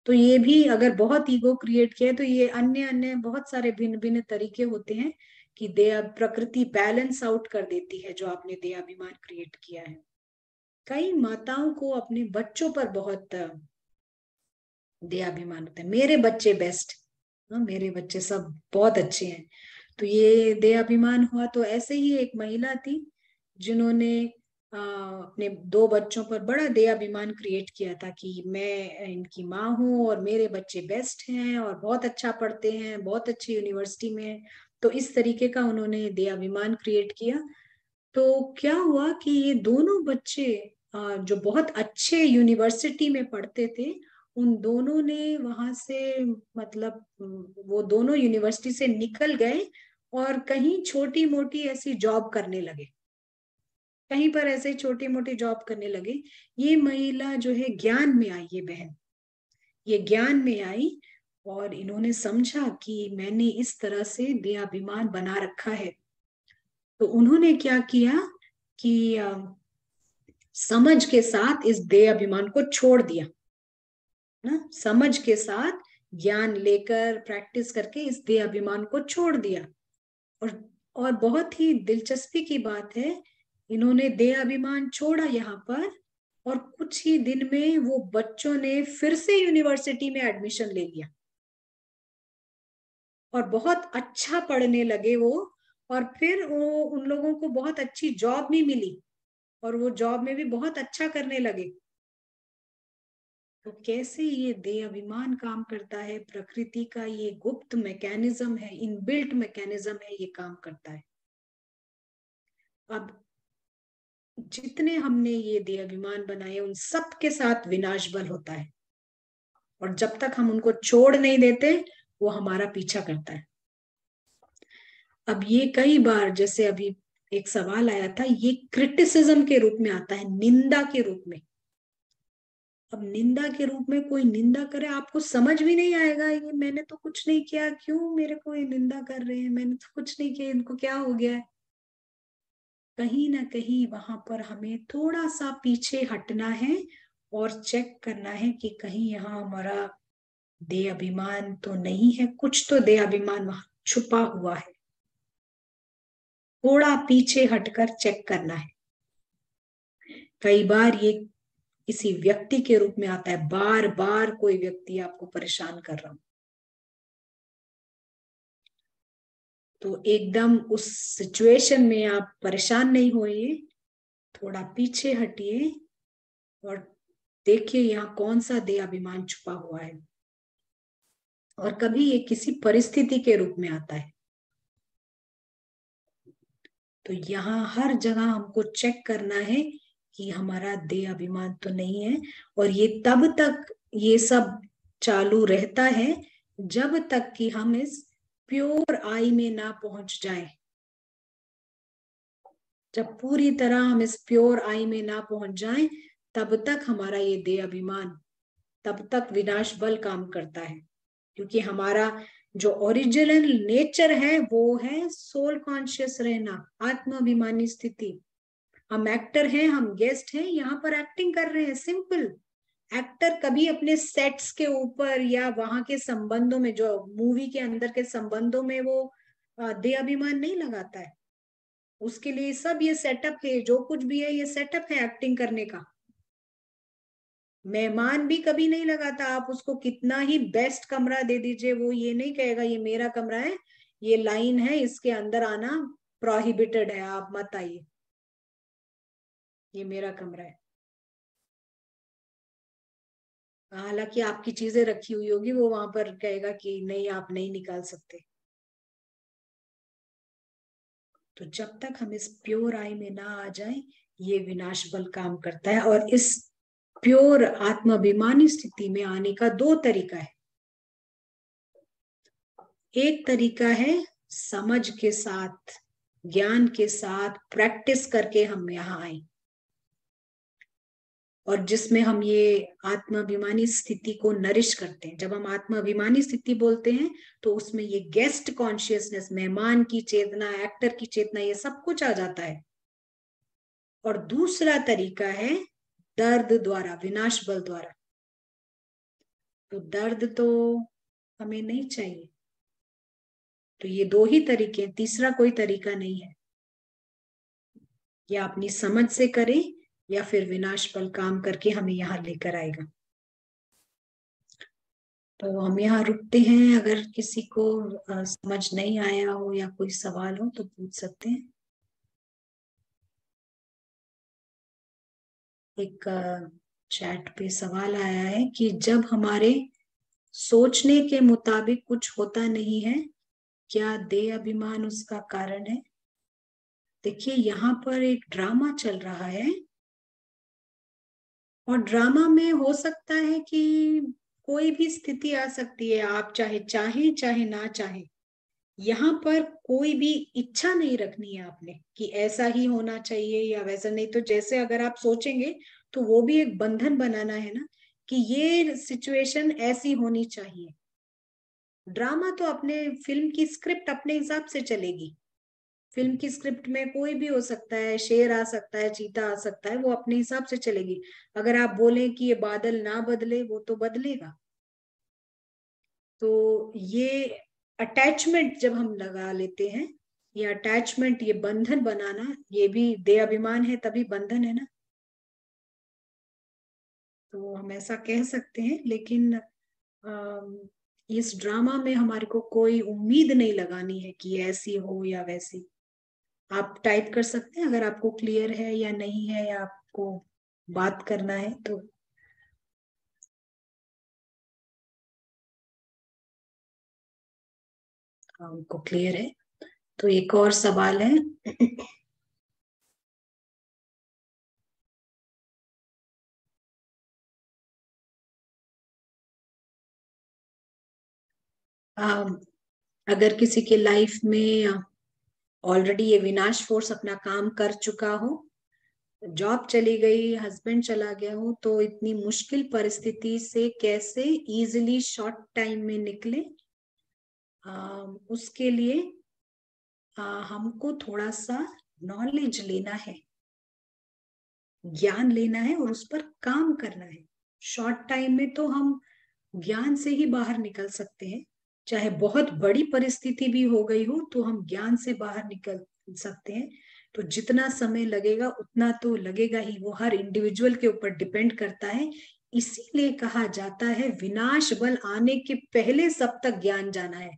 तो ये भी अगर बहुत ईगो क्रिएट किया है तो ये अन्य अन्य बहुत सारे भिन्न भिन्न तरीके होते हैं कि दया प्रकृति बैलेंस आउट कर देती है जो आपने दयाभिमान क्रिएट किया है। कई माताओं को अपने बच्चों पर बहुत दयाभिमान होता है, मेरे बच्चे बेस्ट, मेरे बच्चे सब बहुत अच्छे हैं, तो ये दयाभिमान हुआ। तो ऐसे ही एक महिला थी जिन्होंने आ, अपने दो बच्चों पर बड़ा दयाभिमान क्रिएट किया था कि मैं इनकी माँ हूँ और मेरे बच्चे बेस्ट हैं और बहुत अच्छा पढ़ते हैं, बहुत अच्छी यूनिवर्सिटी में। तो इस तरीके का उन्होंने दयाभिमान क्रिएट किया। तो क्या हुआ कि ये दोनों बच्चे आ, जो बहुत अच्छे यूनिवर्सिटी में पढ़ते थे, उन दोनों ने वहां से मतलब वो दोनों यूनिवर्सिटी से निकल गए और कहीं छोटी मोटी ऐसी जॉब करने लगे, कहीं पर ऐसे छोटी मोटी जॉब करने लगे। ये महिला जो है ज्ञान में आई, ये बहन ये ज्ञान में आई और इन्होंने समझा कि मैंने इस तरह से दयाभिमान बना रखा है। तो उन्होंने क्या किया कि आ, समझ के साथ इस दयाभिमान को छोड़ दिया ना, समझ के साथ ज्ञान लेकर प्रैक्टिस करके इस दयाभिमान को छोड़ दिया। और और बहुत ही दिलचस्पी की बात है, इन्होंने दयाभिमान छोड़ा यहाँ पर और कुछ ही दिन में वो बच्चों ने फिर से यूनिवर्सिटी में एडमिशन ले लिया और बहुत अच्छा पढ़ने लगे वो, और फिर वो उन लोगों को बहुत अच्छी जॉब भी मिली और वो जॉब में भी बहुत अच्छा करने लगे। तो कैसे ये दयाभिमान काम करता है, प्रकृति का ये गुप्त मैकेनिज्म है, इनबिल्ट मैकेनिज्म है, ये काम करता है। अब जितने हमने ये दयाभिमान बनाए उन सब के साथ विनाश बल होता है, और जब तक हम उनको छोड़ नहीं देते वो हमारा पीछा करता है। अब ये कई बार, जैसे अभी एक सवाल आया था, ये क्रिटिसिज्म के रूप में आता है, निंदा के रूप में। अब निंदा के रूप में कोई निंदा करे, आपको समझ भी नहीं आएगा, ये मैंने तो कुछ नहीं किया, क्यों मेरे को ये निंदा कर रहे हैं, मैंने तो कुछ नहीं किया, इनको क्या हो गया है। कहीं ना कहीं वहां पर हमें थोड़ा सा पीछे हटना है और चेक करना है कि कहीं यहाँ हमारा दयाभिमान तो नहीं है, कुछ तो दयाभिमान वहां छुपा हुआ है। थोड़ा पीछे हटकर चेक करना है। कई बार ये किसी व्यक्ति के रूप में आता है, बार बार कोई व्यक्ति आपको परेशान कर रहा हो, तो एकदम उस सिचुएशन में आप परेशान नहीं होइए, थोड़ा पीछे हटिए और देखिए यहाँ कौन सा दयाभिमान छुपा हुआ है। और कभी ये किसी परिस्थिति के रूप में आता है, तो यहाँ हर जगह हमको चेक करना है कि हमारा दयाभिमान तो नहीं है। और ये तब तक ये सब चालू रहता है जब तक कि हम इस प्योर आई में ना पहुंच जाए। जब पूरी तरह हम इस प्योर आई में ना पहुंच जाएं, तब तक हमारा ये दयाभिमान, तब तक विनाश बल काम करता है। क्योंकि हमारा जो ओरिजिनल नेचर है वो है सोल कॉन्शियस रहना, आत्माभिमानी स्थिति। हम एक्टर हैं, हम गेस्ट हैं, यहाँ पर एक्टिंग कर रहे हैं, सिंपल। एक्टर कभी अपने सेट्स के ऊपर या वहां के संबंधों में, जो मूवी के अंदर के संबंधों में, वो दयाभिमान नहीं लगाता है। उसके लिए सब ये सेटअप है, जो कुछ भी है ये सेटअप है एक्टिंग करने का। मेहमान भी कभी नहीं लगाता, आप उसको कितना ही बेस्ट कमरा दे दीजिए, वो ये नहीं कहेगा ये मेरा कमरा है, ये लाइन है, इसके अंदर आना प्रोहिबिटेड है, आप मत आइए, ये मेरा कमरा है। हालांकि आपकी चीजें रखी हुई होगी, वो वहां पर कहेगा कि नहीं आप नहीं निकाल सकते। तो जब तक हम इस प्योर आई में ना आ जाए, ये विनाश बल काम करता है। और इस प्योर आत्माभिमानी स्थिति में आने का दो तरीका है। एक तरीका है समझ के साथ, ज्ञान के साथ प्रैक्टिस करके हम यहाँ आए, और जिसमें हम ये आत्माभिमानी स्थिति को नरिश करते हैं। जब हम आत्माभिमानी स्थिति बोलते हैं तो उसमें ये गेस्ट कॉन्शियसनेस, मेहमान की चेतना, एक्टर की चेतना, ये सब कुछ आ जाता है। और दूसरा तरीका है दर्द द्वारा, विनाश बल द्वारा। तो दर्द तो हमें नहीं चाहिए। तो ये दो ही तरीके, तीसरा कोई तरीका नहीं है। या अपनी समझ से करें या फिर विनाश पल काम करके हमें यहाँ लेकर आएगा। तो हम यहाँ रुकते हैं। अगर किसी को आ, समझ नहीं आया हो या कोई सवाल हो तो पूछ सकते हैं। एक चैट पे सवाल आया है कि जब हमारे सोचने के मुताबिक कुछ होता नहीं है, क्या देह अभिमान उसका कारण है? देखिए, यहाँ पर एक ड्रामा चल रहा है और ड्रामा में हो सकता है कि कोई भी स्थिति आ सकती है। आप चाहे चाहे चाहे ना चाहे, यहाँ पर कोई भी इच्छा नहीं रखनी है आपने कि ऐसा ही होना चाहिए या वैसा नहीं। तो जैसे अगर आप सोचेंगे तो वो भी एक बंधन बनाना है ना, कि ये सिचुएशन ऐसी होनी चाहिए। ड्रामा तो अपने फिल्म की स्क्रिप्ट अपने हिसाब से चलेगी। फिल्म की स्क्रिप्ट में कोई भी हो सकता है, शेर आ सकता है, चीता आ सकता है, वो अपने हिसाब से चलेगी। अगर आप बोलें कि ये बादल ना बदले, वो तो बदलेगा। तो ये अटैचमेंट जब हम लगा लेते हैं, ये अटैचमेंट, ये बंधन बनाना, ये भी देह अभिमान है, तभी बंधन है ना। तो हम ऐसा कह सकते हैं, लेकिन इस ड्रामा में हमारे को कोई उम्मीद नहीं लगानी है कि ऐसी हो या वैसी। आप टाइप कर सकते हैं अगर आपको क्लियर है या नहीं है, या आपको बात करना है तो। हमको क्लियर है। तो एक और सवाल है। अगर किसी के लाइफ में ऑलरेडी ये विनाश फोर्स अपना काम कर चुका हो, जॉब चली गई, हस्बैंड चला गया हो, तो इतनी मुश्किल परिस्थिति से कैसे इजीली शॉर्ट टाइम में निकले, आ, उसके लिए आ, हमको थोड़ा सा नॉलेज लेना है, ज्ञान लेना है और उस पर काम करना है। शॉर्ट टाइम में तो हम ज्ञान से ही बाहर निकल सकते हैं। चाहे बहुत बड़ी परिस्थिति भी हो गई हो तो हम ज्ञान से बाहर निकल सकते हैं। तो जितना समय लगेगा उतना तो लगेगा ही, वो हर इंडिविजुअल के ऊपर डिपेंड करता है। इसीलिए कहा जाता है विनाश बल आने के पहले सब तक ज्ञान जाना है।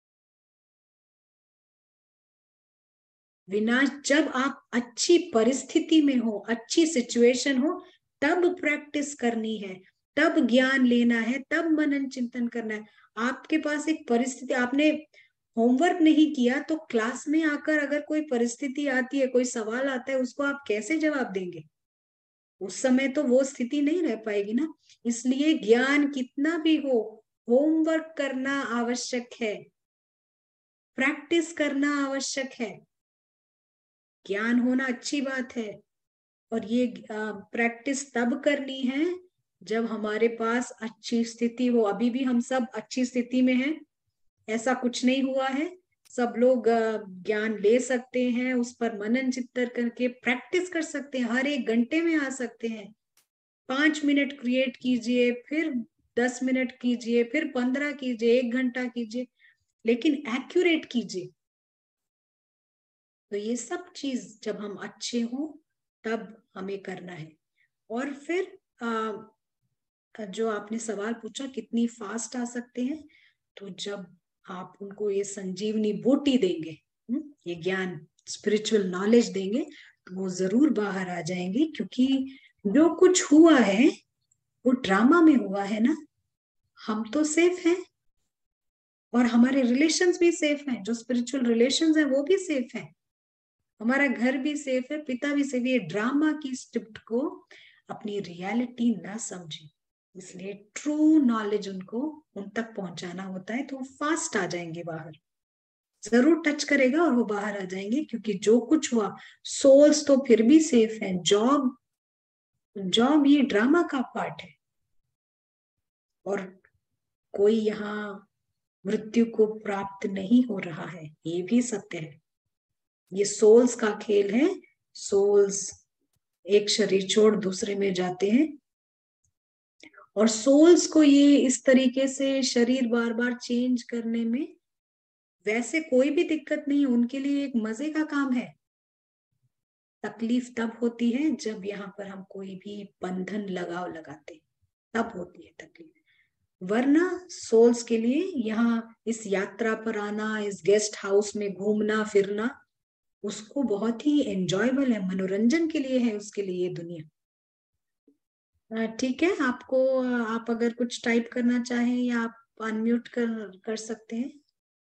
विनाश, जब आप अच्छी परिस्थिति में हो, अच्छी सिचुएशन हो, तब प्रैक्टिस करनी है, तब ज्ञान लेना है, तब मनन चिंतन करना है। आपके पास एक परिस्थिति, आपने होमवर्क नहीं किया तो क्लास में आकर अगर कोई परिस्थिति आती है, कोई सवाल आता है, उसको आप कैसे जवाब देंगे? उस समय तो वो स्थिति नहीं रह पाएगी ना। इसलिए ज्ञान कितना भी हो, होमवर्क करना आवश्यक है, प्रैक्टिस करना आवश्यक है। ज्ञान होना अच्छी बात है, और ये प्रैक्टिस तब करनी है जब हमारे पास अच्छी स्थिति हो। अभी भी हम सब अच्छी स्थिति में हैं, ऐसा कुछ नहीं हुआ है। सब लोग ज्ञान ले सकते हैं, उस पर मनन चिंतन करके प्रैक्टिस कर सकते हैं, हर एक घंटे में आ सकते हैं। पांच मिनट क्रिएट कीजिए, फिर दस मिनट कीजिए, फिर पंद्रह कीजिए, एक घंटा कीजिए, लेकिन एक्यूरेट कीजिए। तो ये सब चीज जब हम अच्छे हों तब हमें करना है। और फिर आ, जो आपने सवाल पूछा कितनी फास्ट आ सकते हैं, तो जब आप उनको ये संजीवनी बूटी देंगे, ये ज्ञान, स्पिरिचुअल नॉलेज देंगे, तो वो जरूर बाहर आ जाएंगे। क्योंकि जो कुछ हुआ है वो ड्रामा में हुआ है ना। हम तो सेफ हैं और हमारे रिलेशंस भी सेफ हैं, जो स्पिरिचुअल रिलेशंस हैं वो भी सेफ हैं, हमारा घर भी सेफ है, पिता भी सेफ है। ये ड्रामा की स्क्रिप्ट को अपनी रियलिटी ना समझे, इसलिए ट्रू नॉलेज उनको उन तक पहुंचाना होता है। तो वो फास्ट आ जाएंगे बाहर, जरूर टच करेगा और वो बाहर आ जाएंगे। क्योंकि जो कुछ हुआ, सोल्स तो फिर भी सेफ है। जॉब जॉब ये ड्रामा का पार्ट है, और कोई यहाँ मृत्यु को प्राप्त नहीं हो रहा है, ये भी सत्य है। ये सोल्स का खेल है। सोल्स एक शरीर छोड़ दूसरे में जाते हैं, और सोल्स को ये इस तरीके से शरीर बार बार चेंज करने में वैसे कोई भी दिक्कत नहीं, उनके लिए एक मजे का काम है। तकलीफ तब होती है जब यहाँ पर हम कोई भी बंधन लगाव लगाते, तब होती है तकलीफ। वरना सोल्स के लिए यहाँ इस यात्रा पर आना, इस गेस्ट हाउस में घूमना फिरना, उसको बहुत ही एंजॉयबल है, मनोरंजन के लिए है उसके लिए ये दुनिया। ठीक है, आपको आप अगर कुछ टाइप करना चाहें या आप अनम्यूट कर कर सकते हैं।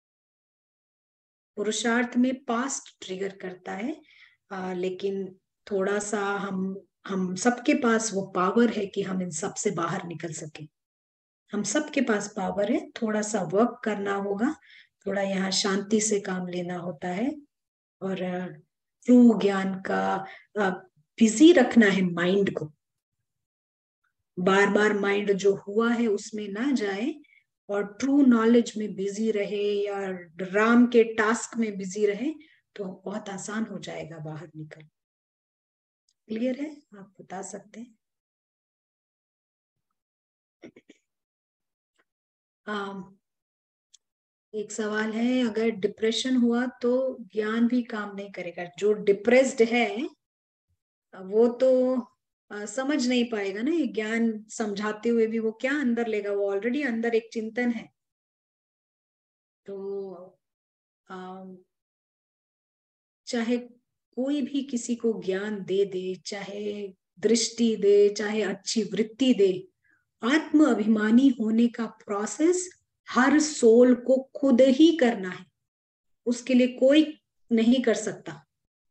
पुरुषार्थ में पास्ट ट्रिगर करता है, आ, लेकिन थोड़ा सा हम हम सबके पास वो पावर है कि हम इन सब से बाहर निकल सके। हम सबके पास पावर है, थोड़ा सा वर्क करना होगा, थोड़ा यहाँ शांति से काम लेना होता है, और ट्रू ज्ञान का बिजी रखना है माइंड को। बार बार माइंड जो हुआ है उसमें ना जाए और ट्रू नॉलेज में बिजी रहे या राम के टास्क में बिजी रहे, तो बहुत आसान हो जाएगा बाहर निकल। क्लियर है? आप बता सकते हैं। आ, एक सवाल है, अगर डिप्रेशन हुआ तो ज्ञान भी काम नहीं करेगा? जो डिप्रेस्ड है वो तो आ, समझ नहीं पाएगा ना, ये ज्ञान समझाते हुए भी वो क्या अंदर लेगा, वो ऑलरेडी अंदर एक चिंतन है। तो आ, चाहे कोई भी किसी को ज्ञान दे दे, चाहे दृष्टि दे, चाहे अच्छी वृत्ति दे, आत्म अभिमानी होने का प्रोसेस हर सोल को खुद ही करना है, उसके लिए कोई नहीं कर सकता।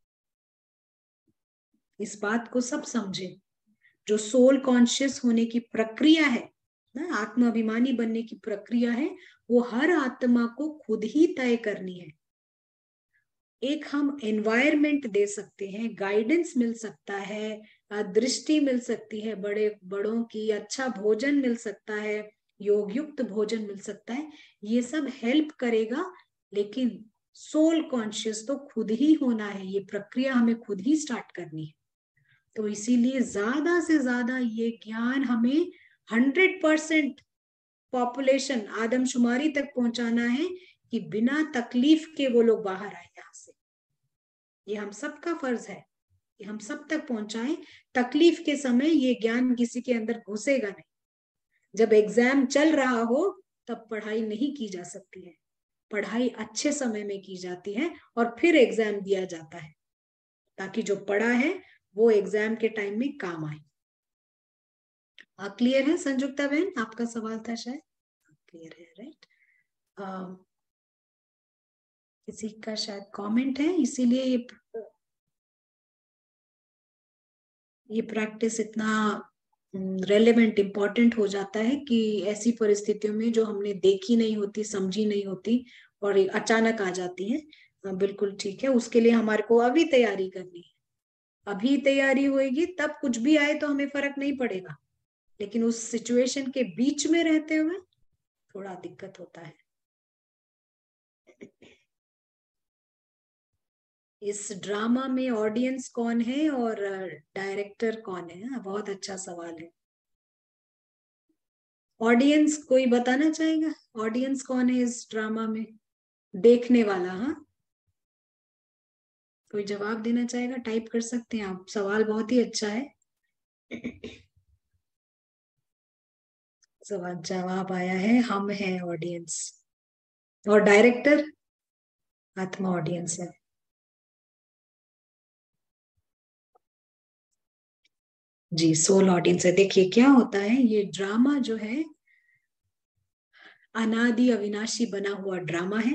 इस बात को सब समझे। जो सोल कॉन्शियस होने की प्रक्रिया है ना, आत्म अभिमानी बनने की प्रक्रिया है, वो हर आत्मा को खुद ही तय करनी है। एक हम एनवायरमेंट दे सकते हैं, गाइडेंस मिल सकता है, दृष्टि मिल सकती है बड़े बड़ों की, अच्छा भोजन मिल सकता है, योग युक्त भोजन मिल सकता है, ये सब हेल्प करेगा, लेकिन सोल कॉन्शियस तो खुद ही होना है, ये प्रक्रिया हमें खुद ही स्टार्ट करनी है। तो इसीलिए ज्यादा से ज्यादा ये ज्ञान हमें हंड्रेड परसेंट पॉपुलेशन आदमशुमारी तक पहुंचाना है कि बिना तकलीफ के वो लोग बाहर आए यहाँ से। ये हम सबका फर्ज है कि हम सब तक पहुंचाएं। तकलीफ के समय ये ज्ञान किसी के अंदर घुसेगा नहीं। जब एग्जाम चल रहा हो तब पढ़ाई नहीं की जा सकती है, पढ़ाई अच्छे समय में की जाती है और फिर एग्जाम दिया जाता है, ताकि जो पढ़ा है वो एग्जाम के टाइम में काम आए। क्लियर है संजुक्ता बहन? आपका सवाल था शायद, क्लियर है राइट? किसी का शायद कमेंट है, इसीलिए ये ये प्रैक्टिस इतना रेलेवेंट इम्पोर्टेंट हो जाता है कि ऐसी परिस्थितियों में जो हमने देखी नहीं होती, समझी नहीं होती और अचानक आ जाती है। बिल्कुल ठीक है, उसके लिए हमारे को अभी तैयारी करनी है। अभी तैयारी होगी तब कुछ भी आए तो हमें फर्क नहीं पड़ेगा, लेकिन उस सिचुएशन के बीच में रहते हुए थोड़ा दिक्कत होता है। इस ड्रामा में ऑडियंस कौन है और डायरेक्टर कौन है? बहुत अच्छा सवाल है। ऑडियंस कोई बताना चाहेगा? ऑडियंस कौन है इस ड्रामा में, देखने वाला? हाँ, कोई जवाब देना चाहेगा? टाइप कर सकते हैं आप, सवाल बहुत ही अच्छा है। सवाल जवाब आया है, हम हैं ऑडियंस, और डायरेक्टर आत्मा ऑडियंस है। जी, सोल ऑडियंस है। देखिए क्या होता है, ये ड्रामा जो है अनादि अविनाशी बना हुआ ड्रामा है।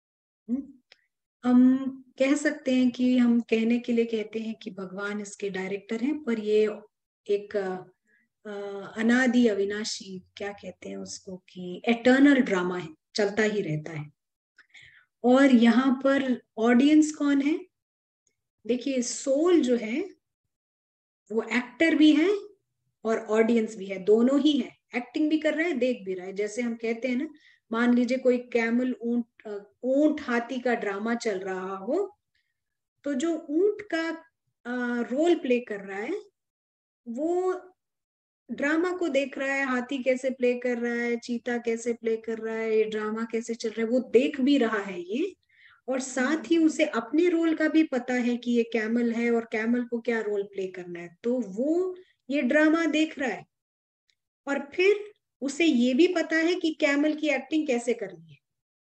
हम कह सकते हैं कि हम कहने के लिए कहते हैं कि भगवान इसके डायरेक्टर हैं, पर ये एक अनादि अविनाशी, क्या कहते हैं उसको, कि एटर्नल ड्रामा है, चलता ही रहता है। और यहाँ पर ऑडियंस कौन है? देखिए सोल जो है वो एक्टर भी है और ऑडियंस भी है, दोनों ही है। एक्टिंग भी कर रहा है, देख भी रहा है। जैसे हम कहते हैं ना, मान लीजिए कोई कैमल ऊंट ऊंट हाथी का ड्रामा चल रहा हो, तो जो ऊंट का रोल प्ले कर रहा है वो ड्रामा को देख रहा है, हाथी कैसे प्ले कर रहा है, चीता कैसे प्ले कर रहा है, ये ड्रामा कैसे चल रहा है, वो देख भी रहा है ये, और साथ ही उसे अपने रोल का भी पता है कि ये कैमल है और कैमल को क्या रोल प्ले करना है, तो वो ये ड्रामा देख रहा है। और फिर उसे ये भी पता है कि कैमल की एक्टिंग कैसे करनी है,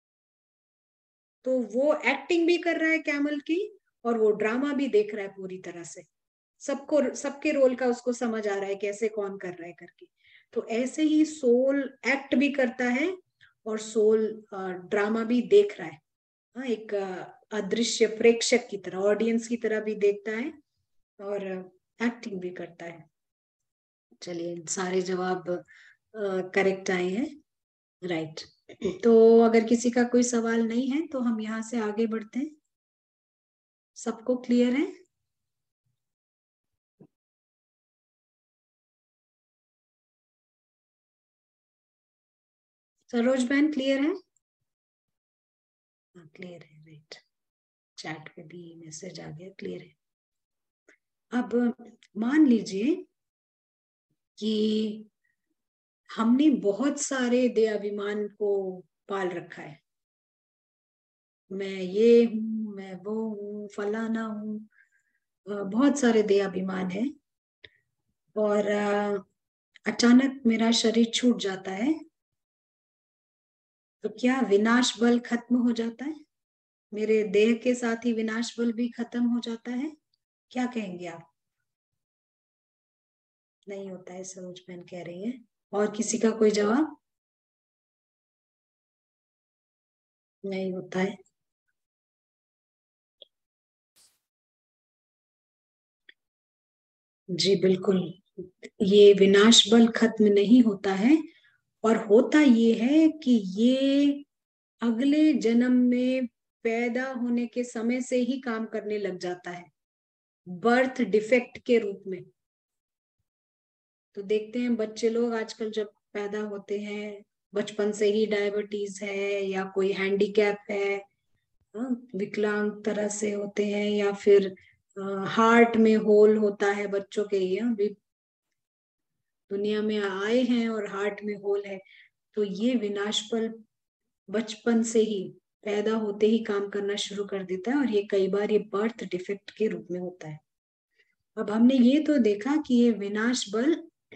तो वो एक्टिंग भी कर रहा है कैमल की, और वो ड्रामा भी देख रहा है पूरी तरह से, सबको सबके रोल का उसको समझ आ रहा है कैसे कौन कर रहा है करके। तो ऐसे ही सोल एक्ट भी करता है और सोल ड्रामा भी देख रहा है। हाँ, एक अदृश्य प्रेक्षक की तरह, ऑडियंस की तरह भी देखता है और एक्टिंग भी करता है। चलिए, सारे जवाब करेक्ट आए हैं, राइट। तो अगर किसी का कोई सवाल नहीं है तो हम यहाँ से आगे बढ़ते हैं। सबको क्लियर है? सरोज बहन क्लियर है? हाँ क्लियर है, राइट। चैट पे भी मैसेज आ गया, क्लियर है। अब मान लीजिए कि हमने बहुत सारे दे अभिमान को पाल रखा है, मैं ये हूं, मैं वो हूँ, फलाना हूँ, बहुत सारे दे अभिमान है, और अचानक मेरा शरीर छूट जाता है, तो क्या विनाश बल खत्म हो जाता है? मेरे देह के साथ ही विनाश बल भी खत्म हो जाता है? क्या कहेंगे आप? नहीं होता है, सरोज बहन कह रही है। और किसी का कोई जवाब? नहीं होता है। जी बिल्कुल, ये विनाश बल खत्म नहीं होता है, और होता ये है कि ये अगले जन्म में पैदा होने के समय से ही काम करने लग जाता है, बर्थ डिफेक्ट के रूप में। तो देखते हैं बच्चे लोग आजकल जब पैदा होते हैं, बचपन से ही डायबिटीज है या कोई हैंडीकैप है, हाँ, विकलांग तरह से होते हैं, या फिर हार्ट में होल होता है बच्चों के, ये अभी दुनिया में आए हैं और हार्ट में होल है, तो ये विनाशफल बचपन से ही, पैदा होते ही काम करना शुरू कर देता है, और ये कई बार ये बर्थ डिफेक्ट के रूप में होता है। अब हमने ये तो देखा कि ये विनाश बल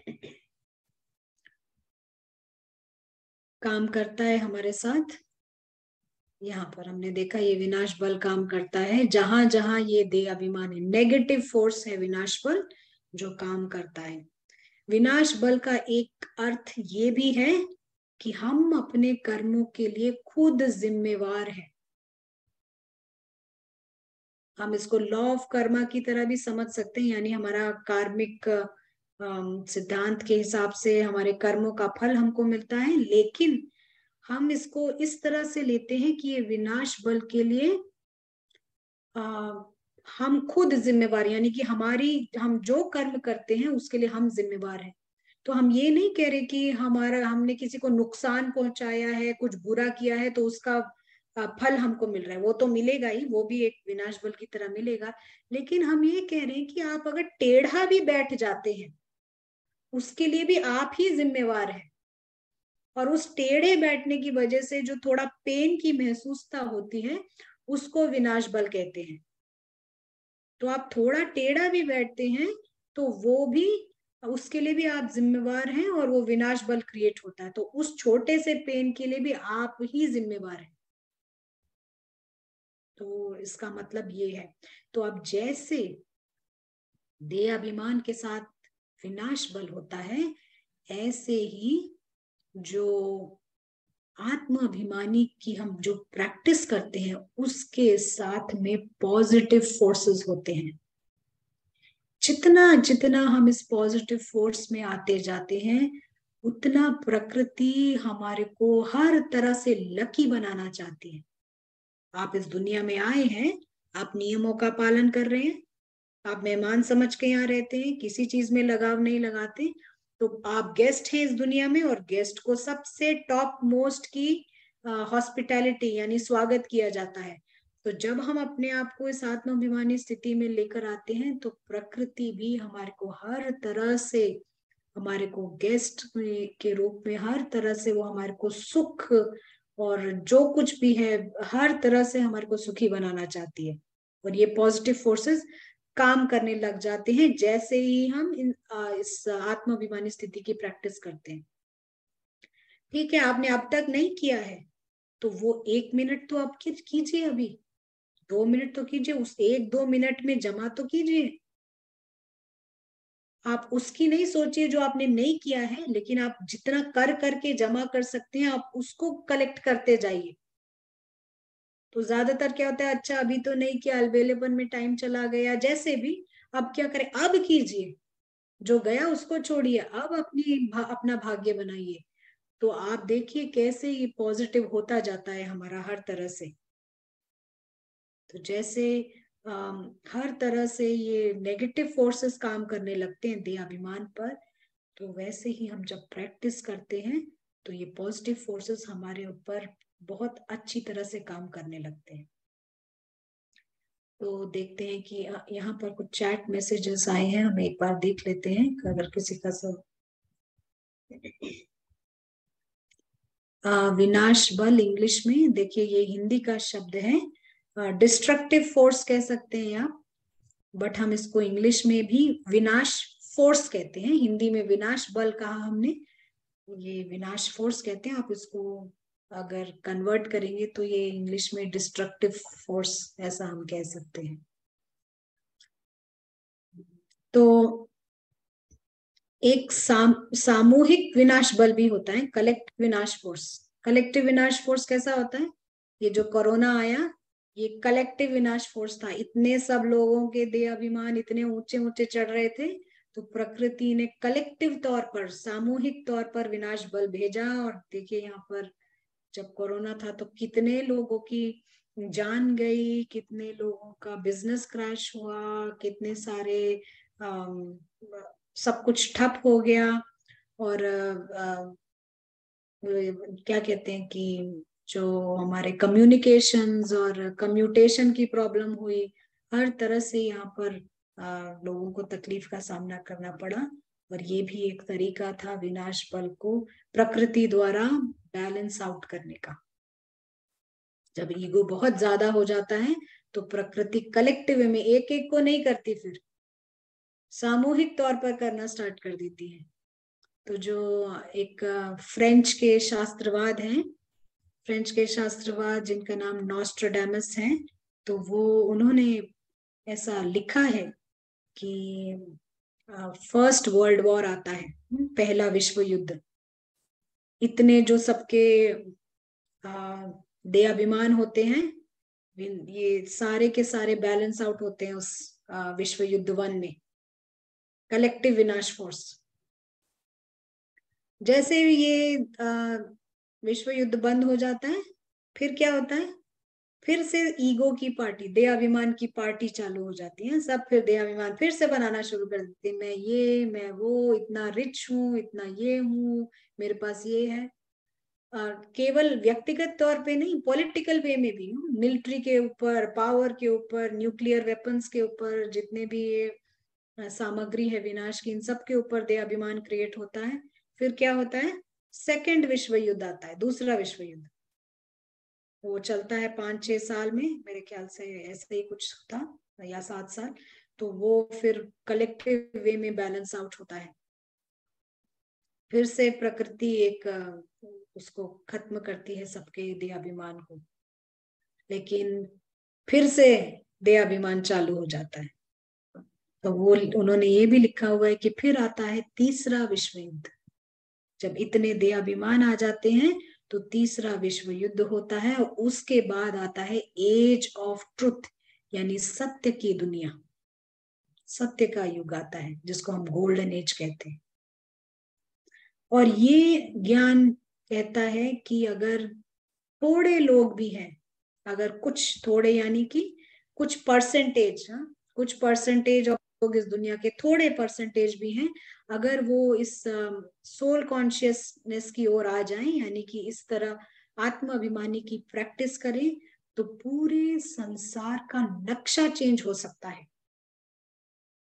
काम करता है हमारे साथ, यहाँ पर हमने देखा ये विनाश बल काम करता है, जहां जहां ये देह अभिमान है, नेगेटिव फोर्स है विनाश बल जो काम करता है। विनाश बल का एक अर्थ ये भी है कि हम अपने कर्मों के लिए खुद जिम्मेवार हैं। हम इसको लॉ ऑफ कर्मा की तरह भी समझ सकते हैं, यानी हमारा कार्मिक सिद्धांत के हिसाब से हमारे कर्मों का फल हमको मिलता है, लेकिन हम इसको इस तरह से लेते हैं कि ये विनाश बल के लिए आ, हम खुद जिम्मेवार, यानी कि हमारी, हम जो कर्म करते हैं उसके लिए हम जिम्मेवार हैं। तो हम ये नहीं कह रहे कि हमारा, हमने किसी को नुकसान पहुंचाया है, कुछ बुरा किया है तो उसका फल हमको मिल रहा है, वो तो मिलेगा ही, वो भी एक विनाश बल की तरह मिलेगा। लेकिन हम ये कह रहे हैं कि आप अगर टेढ़ा भी बैठ जाते हैं उसके लिए भी आप ही जिम्मेवार हैं, और उस टेढ़े बैठने की वजह से जो थोड़ा पेन की महसूसता होती है उसको विनाश बल कहते हैं। तो आप थोड़ा टेढ़ा भी बैठते हैं तो वो भी, उसके लिए भी आप जिम्मेवार हैं, और वो विनाश बल क्रिएट होता है, तो उस छोटे से पेन के लिए भी आप ही जिम्मेवार हैं। तो इसका मतलब ये है। तो अब जैसे देह अभिमान के साथ विनाश बल होता है, ऐसे ही जो आत्म अभिमानी की हम जो प्रैक्टिस करते हैं उसके साथ में पॉजिटिव फोर्सेस होते हैं। जितना जितना हम इस पॉजिटिव फोर्स में आते जाते हैं, उतना प्रकृति हमारे को हर तरह से लकी बनाना चाहती है। आप इस दुनिया में आए हैं, आप नियमों का पालन कर रहे हैं, आप मेहमान समझ के यहाँ रहते हैं, किसी चीज में लगाव नहीं लगाते, तो आप गेस्ट हैं इस दुनिया में, और गेस्ट को सबसे टॉप मोस्ट की हॉस्पिटैलिटी यानी स्वागत किया जाता है। तो जब हम अपने आप को इस आत्माभिमानी स्थिति में लेकर आते हैं तो प्रकृति भी हमारे को हर तरह से हमारे को गेस्ट के रूप में हर तरह से वो हमारे को सुख और जो कुछ भी है हर तरह से हमारे को सुखी बनाना चाहती है। और ये पॉजिटिव फोर्सेस काम करने लग जाते हैं जैसे ही हम इन आ, इस आत्माभिमानी स्थिति की प्रैक्टिस करते हैं। ठीक है, आपने अब तक नहीं किया है तो वो एक मिनट तो आप कीजिए, अभी दो मिनट तो कीजिए, उस एक दो मिनट में जमा तो कीजिए। आप उसकी नहीं सोचिए जो आपने नहीं किया है, लेकिन आप जितना कर करके जमा कर सकते हैं आप उसको कलेक्ट करते जाइए। तो ज्यादातर क्या होता है, अच्छा अभी तो नहीं किया, अलबेलेपन में टाइम चला गया, जैसे भी अब क्या करें, अब कीजिए, जो गया उसको छोड़िए, अब अपनी भा, अपना भाग्य बनाइए। तो आप देखिए कैसे ये पॉजिटिव होता जाता है हमारा हर तरह से। तो जैसे आम, हर तरह से ये नेगेटिव फोर्सेस काम करने लगते हैं देहाभिमान पर, तो वैसे ही हम जब प्रैक्टिस करते हैं तो ये पॉजिटिव फोर्सेस हमारे ऊपर बहुत अच्छी तरह से काम करने लगते हैं। तो देखते हैं कि यहाँ पर कुछ चैट मैसेजेस आए हैं, हम एक बार देख लेते हैं अगर किसी का सब। विनाश बल इंग्लिश में, देखिए ये हिंदी का शब्द है, डिस्ट्रक्टिव फोर्स कह सकते हैं आप, बट हम इसको इंग्लिश में भी विनाश फोर्स कहते हैं। हिंदी में विनाश बल कहा हमने, ये विनाश फोर्स कहते हैं। आप इसको अगर कन्वर्ट करेंगे तो ये इंग्लिश में डिस्ट्रक्टिव फोर्स ऐसा हम कह सकते हैं। तो एक साम, सामूहिक विनाश बल भी होता है, कलेक्टिव विनाश फोर्स। कलेक्टिव विनाश फोर्स कैसा होता है, ये जो कोरोना आया ये कलेक्टिव विनाश फोर्स था। इतने सब लोगों के देह अभिमान इतने ऊंचे ऊंचे चढ़ रहे थे, तो प्रकृति ने कलेक्टिव तौर पर, सामूहिक तौर पर विनाश बल भेजा। और देखिए यहाँ पर जब कोरोना था तो कितने लोगों की जान गई, कितने लोगों का बिजनेस क्रैश हुआ, कितने सारे आम, सब कुछ ठप हो गया। और आ, आ, क्या कहते हैं कि जो हमारे कम्युनिकेशंस और कम्यूटेशन की प्रॉब्लम हुई, हर तरह से यहाँ पर आ, लोगों को तकलीफ का सामना करना पड़ा। और ये भी एक तरीका था विनाश बल को प्रकृति द्वारा बैलेंस आउट करने का। जब ईगो बहुत ज्यादा हो जाता है तो प्रकृति कलेक्टिव में एक एक को नहीं करती, फिर सामूहिक तौर पर करना स्टार्ट कर देती है। तो जो एक फ्रेंच के शास्त्रवाद हैं, फ्रेंच के शास्त्रवाद जिनका नाम नॉस्ट्राडामस है, तो वो उन्होंने ऐसा लिखा है कि फर्स्ट वर्ल्ड वॉर आता है, पहला विश्व युद्ध, इतने जो सबके देहाभिमान होते हैं ये सारे के सारे बैलेंस आउट होते हैं उस विश्व युद्ध वन में, कलेक्टिव विनाश फोर्स। जैसे ये विश्व युद्ध बंद हो जाता है फिर क्या होता है, फिर से ईगो की पार्टी, देहाभिमान की पार्टी चालू हो जाती है। सब फिर देहाभिमान फिर से बनाना शुरू कर देते हैं, मैं ये मैं वो, इतना रिच हूँ, इतना ये हूँ, मेरे पास ये है। और केवल व्यक्तिगत तौर पे नहीं, पॉलिटिकल वे में भी, मिलिट्री के ऊपर, पावर के ऊपर, न्यूक्लियर वेपन्स के ऊपर, जितने भी ये सामग्री है विनाश की, इन सब के ऊपर देहाभिमान क्रिएट होता है। फिर क्या होता है, सेकेंड विश्व युद्ध आता है, दूसरा विश्व युद्ध। वो चलता है पांच छह साल में, मेरे ख्याल से ऐसा ही कुछ था, या सात साल। तो वो फिर कलेक्टिव वे में बैलेंस आउट होता है, फिर से प्रकृति एक उसको खत्म करती है सबके देहाभिमान को, लेकिन फिर से देहाभिमान चालू हो जाता है। तो वो उन्होंने ये भी लिखा हुआ है कि फिर आता है तीसरा विश्व युद्ध। जब इतने देहाभिमान आ जाते हैं तो तीसरा विश्व युद्ध होता है, और उसके बाद आता है एज ऑफ ट्रुथ, यानी सत्य की दुनिया, सत्य का युग आता है, जिसको हम गोल्डन एज कहते हैं। और ये ज्ञान कहता है कि अगर थोड़े लोग भी हैं, अगर कुछ थोड़े यानी कि कुछ परसेंटेज, कुछ परसेंटेज ऑफ लोग इस दुनिया के, थोड़े परसेंटेज भी हैं, अगर वो इस सोल uh, कॉन्शियसनेस की ओर आ जाएं, यानी कि इस तरह आत्म अभिमानी की प्रैक्टिस करें, तो पूरे संसार का नक्शा चेंज हो सकता है।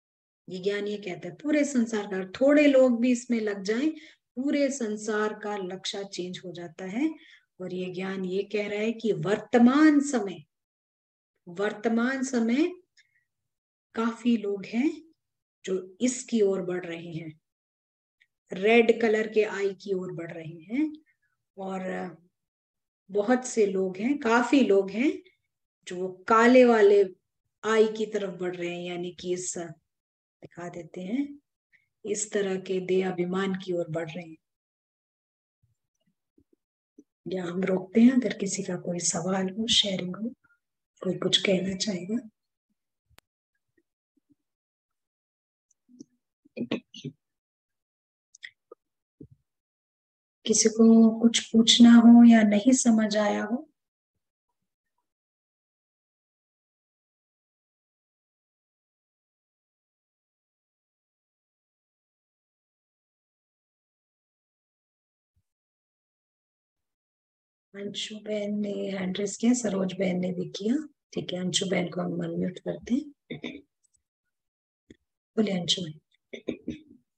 ये ज्ञान ये कहता है पूरे संसार का, थोड़े लोग भी इसमें लग जाएं पूरे संसार का लक्ष्य चेंज हो जाता है। और ये ज्ञान ये कह रहा है कि वर्तमान समय वर्तमान समय काफी लोग हैं जो इसकी ओर बढ़ रहे हैं, रेड कलर के आई की ओर बढ़ रहे हैं। और बहुत से लोग हैं, काफी लोग हैं जो काले वाले आई की तरफ बढ़ रहे हैं, यानी कि इस दिखा देते हैं इस तरह के देह अभिमान की ओर बढ़ रहे हैं। या हम रोकते हैं, अगर किसी का कोई सवाल हो, शेयरिंग हो, कोई कुछ कहना चाहेगा। किसी को कुछ पूछना हो या नहीं समझ आया हो। अंशु बहन ने हैंड रेस किया, सरोज बहन ने भी किया। ठीक है, अंशु बहन को हम अनम्यूट करते हैं। बोलिए अंशु बहन।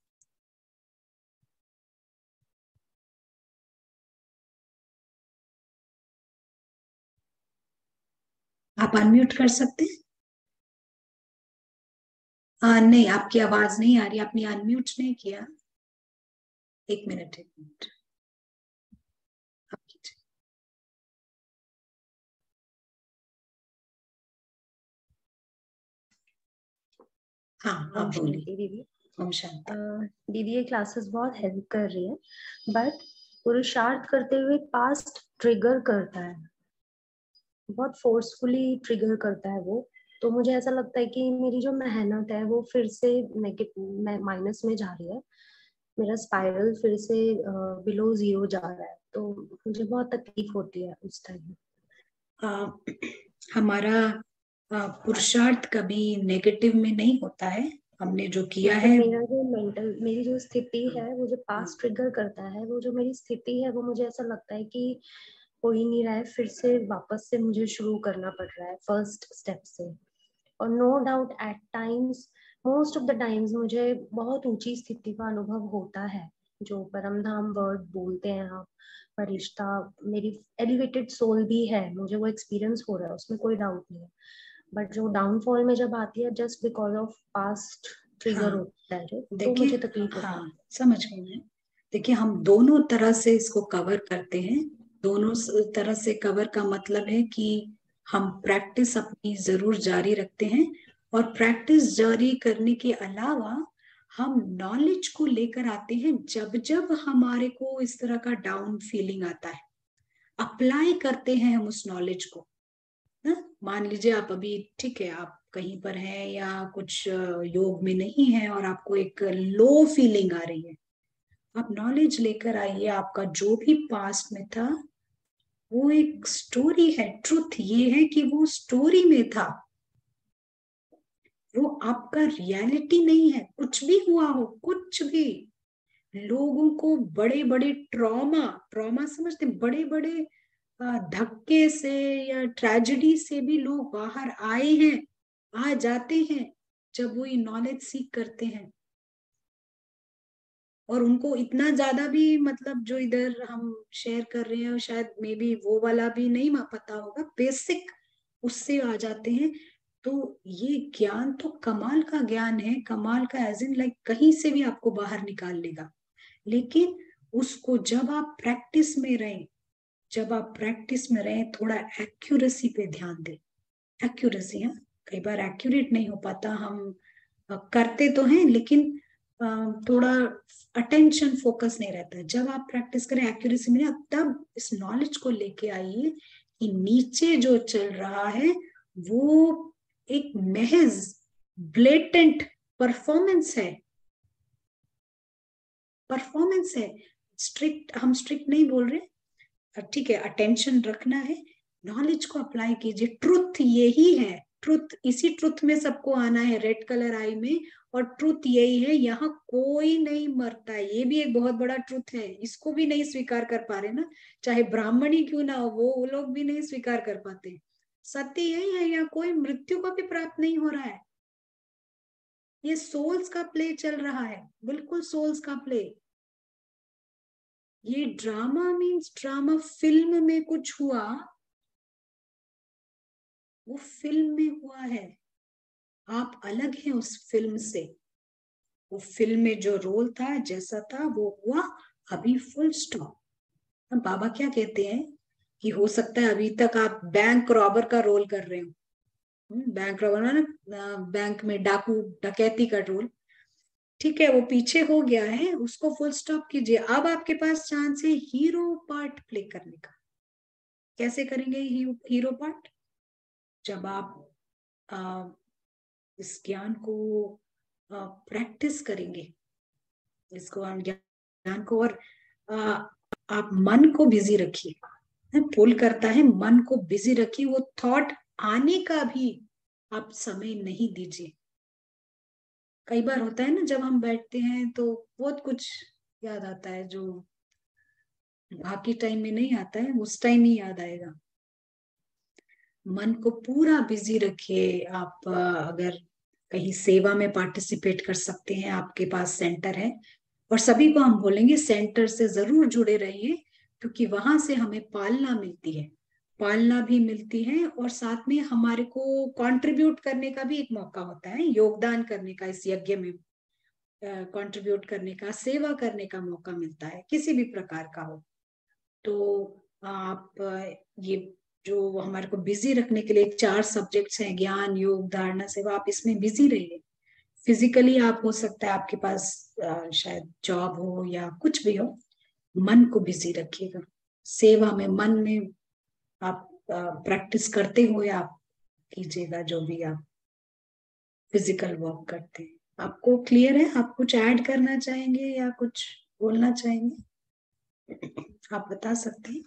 आप अनम्यूट कर सकते हैं। हाँ नहीं, आपकी आवाज नहीं आ रही, आपने अनम्यूट नहीं किया। एक मिनट एक मिनट आप कीजिए। हाँ ओम आप शांति बोलिए। दीदी। ओम शांति। अ, दीदी ये क्लासेस बहुत हेल्प कर रही है, बट पुरुषार्थ करते हुए पास्ट ट्रिगर करता है, बहुत फोर्सफुली ट्रिगर करता है वो। तो मुझे ऐसा लगता है कि मेरी जो मेहनत है वो फिर से नेगेटिव माइनस में जा रही है, मेरा स्पाइरल फिर से बिलो जीरो जा रहा है, तो मुझे बहुत तकलीफ होती है उस टाइम। आ, हमारा आ, पुरुषार्थ कभी नेगेटिव में नहीं होता है। हमने जो किया मतलब है, मेरा जो मेंटल, मेरी जो स्थिति है वो जो पास्ट ट्रिगर करता है, वो जो मेरी स्थिति है वो मुझे ऐसा लगता है कि हो ही नहीं रहा है, फिर से वापस से मुझे शुरू करना पड़ रहा है फर्स्ट स्टेप से। और no doubt at times, most of the times मुझे बहुत ऊंची स्थिति का अनुभव होता है, जो परम धाम वर्ड बोलते हैं आप, फरिश्ता, मेरी एलिवेटेड सोल भी है, मुझे वो एक्सपीरियंस हो रहा है, उसमें कोई डाउट नहीं है। बट जो डाउनफॉल में जब आती है just because of past trigger हाँ होता है जो, तो देखिए, मुझे तकलीफ होती है। हाँ समझ गई मैं। देखिए, हम दोनों तरह से इसको कवर करते हैं। दोनों स- तरह से कवर का मतलब है कि हम प्रैक्टिस अपनी जरूर जारी रखते हैं, और प्रैक्टिस जारी करने के अलावा हम नॉलेज को लेकर आते हैं। जब जब हमारे को इस तरह का डाउन फीलिंग आता है, अप्लाई करते हैं हम उस नॉलेज को। ना, मान लीजिए आप अभी, ठीक है, आप कहीं पर हैं या कुछ अ, योग में नहीं है और आपको एक लो फीलिंग आ रही है, आप नॉलेज लेकर आइए। आपका जो भी पास्ट में था वो एक स्टोरी है। ट्रुथ ये है कि वो स्टोरी में था, वो आपका रियलिटी नहीं है। कुछ भी हुआ हो, कुछ भी, लोगों को बड़े बड़े ट्रॉमा ट्रॉमा समझते, बड़े बड़े धक्के से या ट्रेजेडी से भी लोग बाहर आए हैं, आ जाते हैं जब वो ये नॉलेज सीख करते हैं। और उनको इतना ज्यादा भी, मतलब जो इधर हम शेयर कर रहे हैं शायद मे बी वो वाला भी नहीं पता होगा, बेसिक उससे आ जाते हैं। तो ये ज्ञान तो कमाल का ज्ञान है, कमाल का एज इन लाइक कहीं से भी आपको बाहर निकाल लेगा। लेकिन उसको जब आप प्रैक्टिस में रहें, जब आप प्रैक्टिस में रहें, थोड़ा एक्यूरेसी पे ध्यान दें। एक्यूरेसी, हाँ, कई बार एक्यूरेट नहीं हो पाता, हम करते तो हैं लेकिन थोड़ा अटेंशन फोकस नहीं रहता है। जब आप प्रैक्टिस करें एक्यूरेसी में, तब इस नॉलेज को लेके आइए कि नीचे जो चल रहा है वो एक महज ब्लेटेंट परफॉर्मेंस है, परफॉर्मेंस है। स्ट्रिक्ट, हम स्ट्रिक्ट नहीं बोल रहे, ठीक है, अटेंशन रखना है, नॉलेज को अप्लाई कीजिए। ट्रुथ यही है, ट्रुथ, इसी ट्रुथ में सबको आना है, रेड कलर आई में। और ट्रुथ यही है, यहाँ कोई नहीं मरता है। ये भी एक बहुत बड़ा ट्रुथ है, इसको भी नहीं स्वीकार कर पा रहे ना, चाहे ब्राह्मण ही क्यों ना हो, वो वो लोग भी नहीं स्वीकार कर पाते। सत्य यही है, यहाँ कोई मृत्यु को भी प्राप्त नहीं हो रहा है। ये सोल्स का प्ले चल रहा है, बिल्कुल सोल्स का प्ले। ये ड्रामा मीन्स ड्रामा, फिल्म में कुछ हुआ वो फिल्म में हुआ है, आप अलग हैं उस फिल्म से। वो फिल्म में जो रोल था, जैसा था वो हुआ, अभी फुल स्टॉप। अब बाबा क्या कहते हैं कि हो सकता है अभी तक आप बैंक रॉबर का रोल कर रहे हो, बैंक रॉबर ना, बैंक में डाकू डकैती का रोल, ठीक है, वो पीछे हो गया है, उसको फुल स्टॉप कीजिए। अब आपके पास चांस है हीरो पार्ट प्ले करने का। कैसे करेंगे हीरो पार्ट? जब आप आ, इस ज्ञान को प्रैक्टिस करेंगे, इसको ज्ञान को, और आ, आप मन को बिजी रखिए। पुल करता है, मन को बिजी रखिए, वो थॉट आने का भी आप समय नहीं दीजिए। कई बार होता है ना, जब हम बैठते हैं तो बहुत कुछ याद आता है जो बाकी टाइम में नहीं आता है, उस टाइम ही याद आएगा। मन को पूरा बिजी रखिए। आप अगर कहीं सेवा में पार्टिसिपेट कर सकते हैं, आपके पास सेंटर है, और सभी को हम बोलेंगे सेंटर से जरूर जुड़े रहिए, क्योंकि वहां से हमें पालना मिलती है, पालना भी मिलती है, और साथ में हमारे को कंट्रीब्यूट करने का भी एक मौका होता है, योगदान करने का, इस यज्ञ में कंट्रीब्यूट करने का, सेवा करने का मौका मिलता है, किसी भी प्रकार का हो। तो आप ये जो हमारे को बिजी रखने के लिए चार सब्जेक्ट्स हैं, ज्ञान, योग, धारणा, सेवा, आप इसमें बिजी रहिए। फिजिकली आप, हो सकता है आपके पास शायद जॉब हो या कुछ भी हो, मन को बिजी रखिएगा सेवा में। मन में आप प्रैक्टिस करते हुए आप कीजिएगा जो भी आप फिजिकल वर्क करते हैं। आपको क्लियर है? आप कुछ ऐड करना चाहेंगे या कुछ बोलना चाहेंगे? आप बता सकते हैं।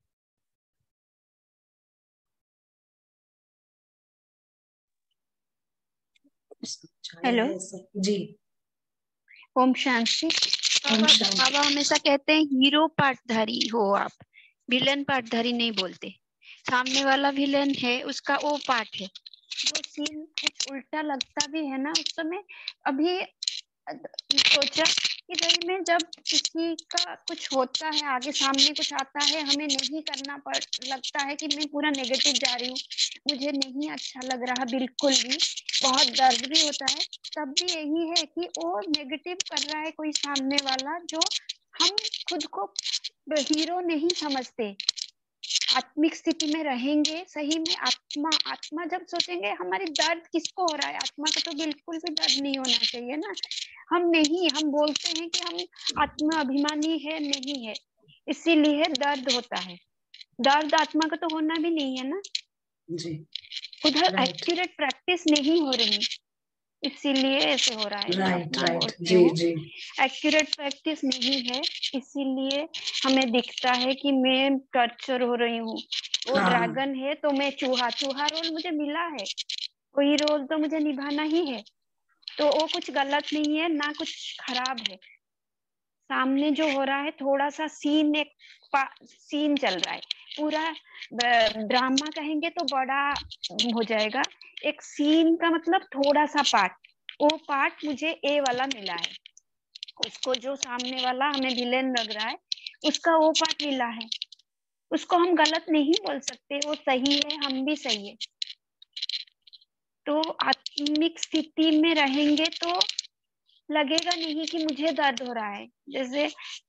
हेलो जी, ओम शांति। बाबा बाबा हमेशा कहते हैं हीरो पार्टधारी हो आप, विलेन पार्टधारी नहीं बोलते। सामने वाला विलेन है, उसका वो पार्ट है। जो सीन कुछ उल्टा लगता भी है ना उस समय, अभी सोचा कि भाई में जब किसी का कुछ होता है, आगे सामने कुछ आता है, हमें नहीं करना पड़ लगता है कि मैं पूरा नेगेटिव जा रही हूँ, मुझे नहीं अच्छा लग रहा बिल्कुल भी, बहुत दर्द भी होता है, तब भी यही है कि वो नेगेटिव कर रहा है कोई सामने वाला, जो हम खुद को हीरो नहीं समझते। आत्मिक स्थिति में रहेंगे, सही में आत्मा आत्मा जब सोचेंगे हमारी दर्द किसको हो रहा है, आत्मा का तो बिल्कुल भी दर्द नहीं होना चाहिए ना। हम नहीं, हम बोलते हैं कि हम आत्मा अभिमानी है, नहीं है, इसीलिए दर्द होता है। दर्द आत्मा का तो होना भी नहीं है ना जी। उधर एक्यूरेट प्रैक्टिस नहीं हो रही, इसीलिए ऐसे हो रहा है। राइट राइट जी जी। एक्यूरेट प्रैक्टिस नहीं है, इसीलिए हमें दिखता है कि मैं टॉर्चर हो रही हूँ। वो हाँ। ड्रैगन है तो मैं चूहा, चूहा रोल मुझे मिला है, वही रोल तो मुझे निभाना ही है, तो वो कुछ गलत नहीं है ना कुछ खराब है। सामने जो हो रहा है थोड़ा सा सीन, एक सीन चल रहा है, पूरा ड्रामा कहेंगे तो बड़ा हो जाएगा, एक सीन का मतलब थोड़ा सा पार्ट, वो पार्ट मुझे ए वाला मिला है, उसको जो सामने वाला हमें विलेन लग रहा है उसका वो पार्ट मिला है, उसको हम गलत नहीं बोल सकते, वो सही है, हम भी सही है। तो आत्मिक स्थिति में रहेंगे तो लगेगा नहीं कि मुझे दर्द हो रहा है। जैसे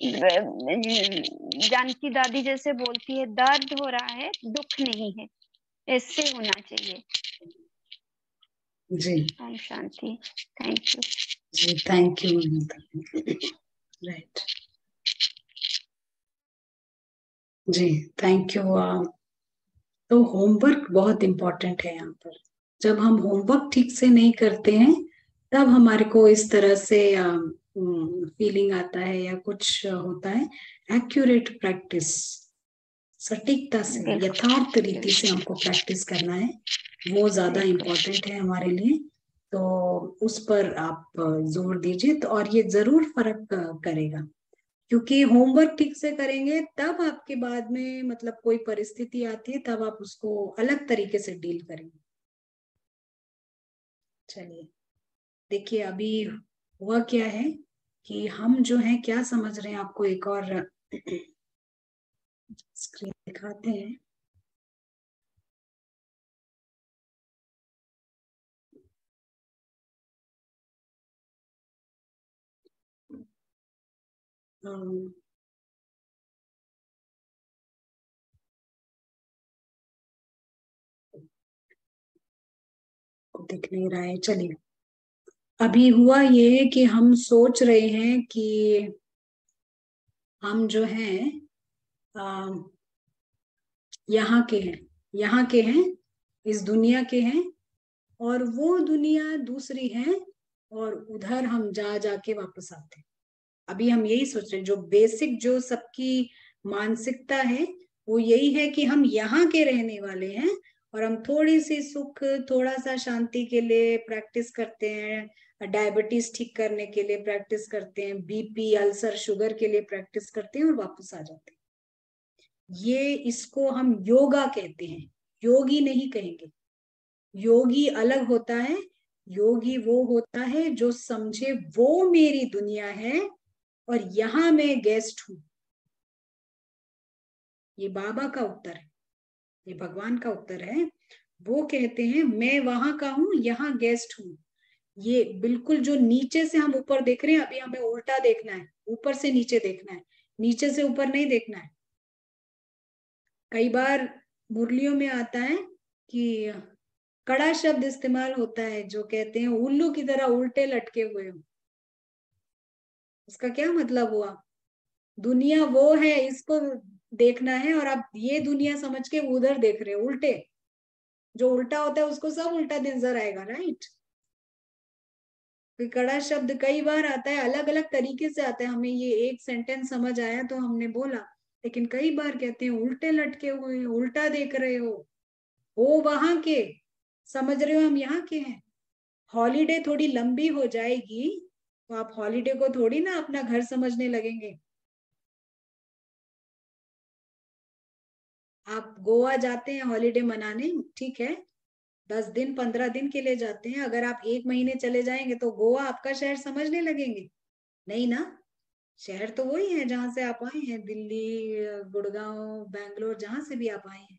जानकी दादी जैसे बोलती है, दर्द हो रहा है, दुख नहीं है, ऐसे होना चाहिए जी। ओम शांति। थैंक यू जी, थैंक यू। राइट जी, थैंक यू। तो होमवर्क बहुत इम्पोर्टेंट है यहाँ पर। जब हम होमवर्क ठीक से नहीं करते हैं तब हमारे को इस तरह से फीलिंग आता है या कुछ होता है। एक्यूरेट प्रैक्टिस, सटीकता से, यथार्थ रीति से हमको प्रैक्टिस करना है, वो ज्यादा इम्पोर्टेंट है हमारे लिए। तो उस पर आप जोर दीजिए तो, और ये जरूर फर्क करेगा, क्योंकि होमवर्क ठीक से करेंगे तब आपके बाद में मतलब कोई परिस्थिति आती है तब आप उसको अलग तरीके से डील करेंगे। चलिए। देखिए अभी हुआ क्या है कि हम जो है क्या समझ रहे हैं, आपको एक और स्क्रीन दिखाते हैं। um, दिख नहीं रहा है, चलिए। अभी हुआ ये कि हम सोच रहे हैं कि हम जो हैं यहाँ के हैं, यहाँ के हैं, इस दुनिया के हैं, और वो दुनिया दूसरी है, और उधर हम जा जाके वापस आते हैं। अभी हम यही सोच रहे हैं, जो बेसिक जो सबकी मानसिकता है वो यही है कि हम यहाँ के रहने वाले हैं, और हम थोड़ी सी सुख, थोड़ा सा शांति के लिए प्रैक्टिस करते हैं, डायबिटीज ठीक करने के लिए प्रैक्टिस करते हैं, बीपी, अल्सर, शुगर के लिए प्रैक्टिस करते हैं और वापस आ जाते हैं। ये इसको हम योगा कहते हैं, योगी नहीं कहेंगे। योगी अलग होता है। योगी वो होता है जो समझे वो मेरी दुनिया है और यहां मैं गेस्ट हूं। ये बाबा का उत्तर है, ये भगवान का उत्तर है। वो कहते हैं मैं वहां का हूं, यहाँ गेस्ट हूं। ये बिल्कुल जो नीचे से हम ऊपर देख रहे हैं, अभी हमें उल्टा देखना है, ऊपर से नीचे देखना है, नीचे से ऊपर नहीं देखना है। कई बार मुरलियों में आता है कि कड़ा शब्द इस्तेमाल होता है, जो कहते हैं उल्लू की तरह उल्टे लटके हुए हो। उसका क्या मतलब हुआ? दुनिया वो है, इसको देखना है, और आप ये दुनिया समझ के उधर देख रहे हो, उल्टे। जो उल्टा होता है उसको सब उल्टा नजर आएगा, राइट? कड़ा शब्द कई बार आता है, अलग अलग तरीके से आता है। हमें ये एक सेंटेंस समझ आया तो हमने बोला, लेकिन कई बार कहते हैं उल्टे लटके हुए, उल्टा देख रहे हो, वो वहां के, समझ रहे हो हम यहाँ के हैं। हॉलीडे थोड़ी लंबी हो जाएगी तो आप हॉलीडे को थोड़ी ना अपना घर समझने लगेंगे। आप गोवा जाते हैं हॉलीडे मनाने, ठीक है, दस दिन पंद्रह दिन के लिए जाते हैं। अगर आप एक महीने चले जाएंगे तो गोवा आपका शहर समझने लगेंगे? नहीं ना। शहर तो वही है जहां से आप आए हैं, दिल्ली, गुड़गांव, बैंगलोर, जहां से भी आप आए हैं।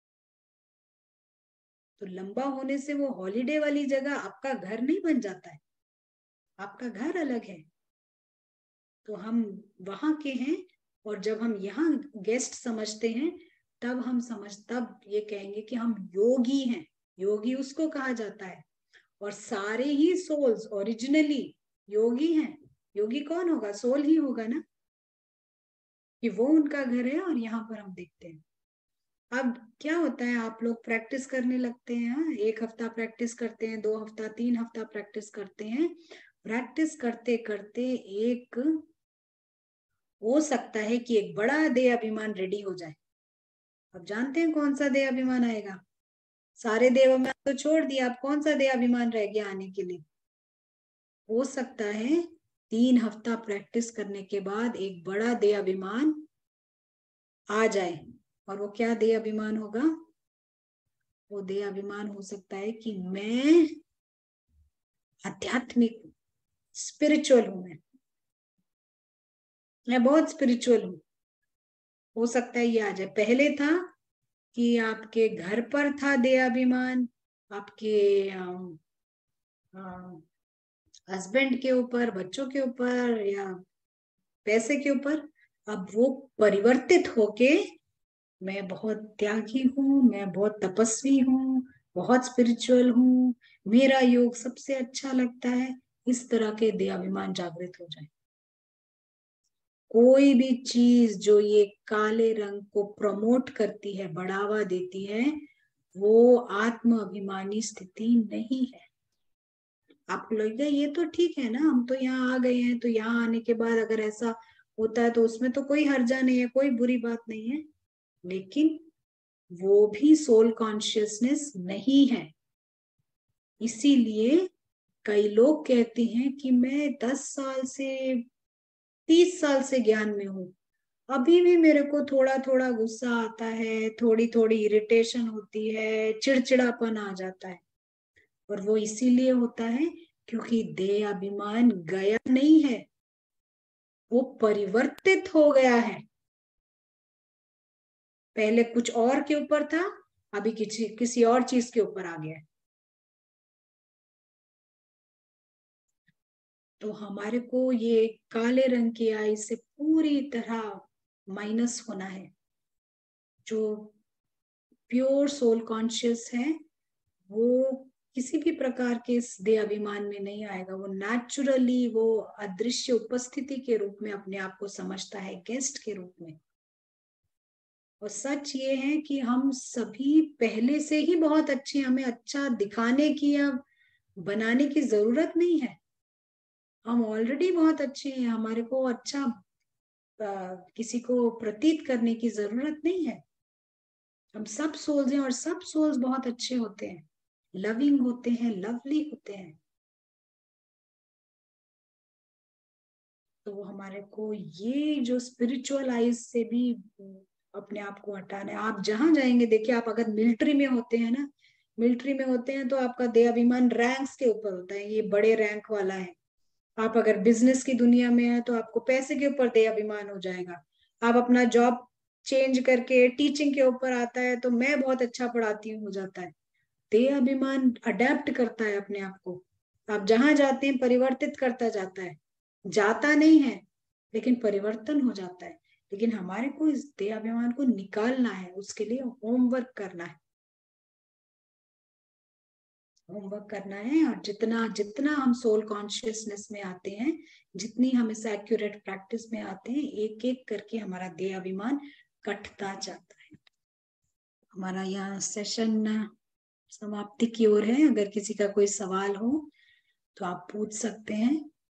तो लंबा होने से वो हॉलीडे वाली जगह आपका घर नहीं बन जाता है, आपका घर अलग है। तो हम वहां के हैं, और जब हम यहाँ गेस्ट समझते हैं तब हम समझ तब ये कहेंगे कि हम योगी हैं। योगी उसको कहा जाता है, और सारे ही सोल्स ओरिजिनली योगी हैं। योगी कौन होगा? सोल ही होगा ना, कि वो उनका घर है और यहाँ पर हम देखते हैं। अब क्या होता है, आप लोग प्रैक्टिस करने लगते हैं, एक हफ्ता प्रैक्टिस करते हैं, दो हफ्ता, तीन हफ्ता प्रैक्टिस करते हैं। प्रैक्टिस करते करते एक हो सकता है कि एक बड़ा देह अभिमान रेडी हो जाए। अब जानते हैं कौन सा देह अभिमान आएगा? सारे देह अभिमान तो छोड़ दिया, अब कौन सा देह अभिमान रह गया आने के लिए? हो सकता है तीन हफ्ता प्रैक्टिस करने के बाद एक बड़ा देह अभिमान आ जाए। और वो क्या देह अभिमान होगा? वो देह अभिमान हो सकता है कि मैं आध्यात्मिक, स्पिरिचुअल हूं, मैं मैं बहुत स्पिरिचुअल हूं। हो सकता है ये आ जाए। पहले था कि आपके घर पर था देह अभिमान, आपके हस्बैंड के ऊपर, बच्चों के ऊपर, या पैसे के ऊपर। अब वो परिवर्तित होके मैं बहुत त्यागी हूँ, मैं बहुत तपस्वी हूँ, बहुत स्पिरिचुअल हूँ, मेरा योग सबसे अच्छा लगता है, इस तरह के देहाभिमान जागृत हो जाए। कोई भी चीज जो ये काले रंग को प्रमोट करती है, बढ़ावा देती है, वो आत्म अभिमानी स्थिति नहीं है। आपको लगेगा ये तो ठीक है ना, हम तो यहाँ आ गए हैं, तो यहाँ आने के बाद अगर ऐसा होता है तो उसमें तो कोई हर्जा नहीं है, कोई बुरी बात नहीं है। लेकिन वो भी सोल कॉन्शियसनेस नहीं है। इसीलिए कई लोग कहते हैं कि मैं दस साल से, तीस साल से ज्ञान में हूं, अभी भी मेरे को थोड़ा थोड़ा गुस्सा आता है, थोड़ी थोड़ी इरिटेशन होती है, चिड़चिड़ापन आ जाता है। और वो इसीलिए होता है क्योंकि देह अभिमान गया नहीं है, वो परिवर्तित हो गया है। पहले कुछ और के ऊपर था, अभी किसी किसी और चीज के ऊपर आ गया है। तो हमारे को ये काले रंग की आई से पूरी तरह माइनस होना है। जो प्योर सोल कॉन्शियस है वो किसी भी प्रकार के इस देह अभिमान में नहीं आएगा। वो नेचुरली वो अदृश्य उपस्थिति के रूप में अपने आप को समझता है, गेस्ट के रूप में। और सच ये है कि हम सभी पहले से ही बहुत अच्छे, हमें अच्छा दिखाने की या बनाने की जरूरत नहीं है। हम ऑलरेडी बहुत अच्छे हैं, हमारे को अच्छा आ, किसी को प्रतीत करने की जरूरत नहीं है। हम सब सोल्स हैं और सब सोल्स बहुत अच्छे होते हैं, लविंग होते हैं, लवली होते हैं। तो हमारे को ये जो स्पिरिचुअल आइज से भी अपने आप को हटाना है। आप जहां जाएंगे, देखिए आप अगर मिलिट्री में होते हैं ना, मिलिट्री में होते हैं तो आपका देह अभिमान रैंक्स के ऊपर होता है, ये बड़े रैंक वाला है। आप अगर बिजनेस की दुनिया में है तो आपको पैसे के ऊपर देह अभिमान हो जाएगा। आप अपना जॉब चेंज करके टीचिंग के ऊपर आता है तो मैं बहुत अच्छा पढ़ाती हूँ हो जाता है। देह अभिमान अडेप्ट करता है अपने आप को, आप जहां जाते हैं परिवर्तित करता जाता है, जाता नहीं है लेकिन परिवर्तन हो जाता है। लेकिन हमारे को इस देह अभिमान को निकालना है, उसके लिए होमवर्क करना है, होमवर्क करना है। और जितना जितना हम सोल कॉन्शियसनेस में आते हैं, जितनी हम इस एक्यूरेट प्रैक्टिस में आते हैं, एक एक करके हमारा देह अभिमान कटता जाता है। हमारा यहाँ सेशन समाप्ति की ओर है। अगर किसी का कोई सवाल हो तो आप पूछ सकते हैं।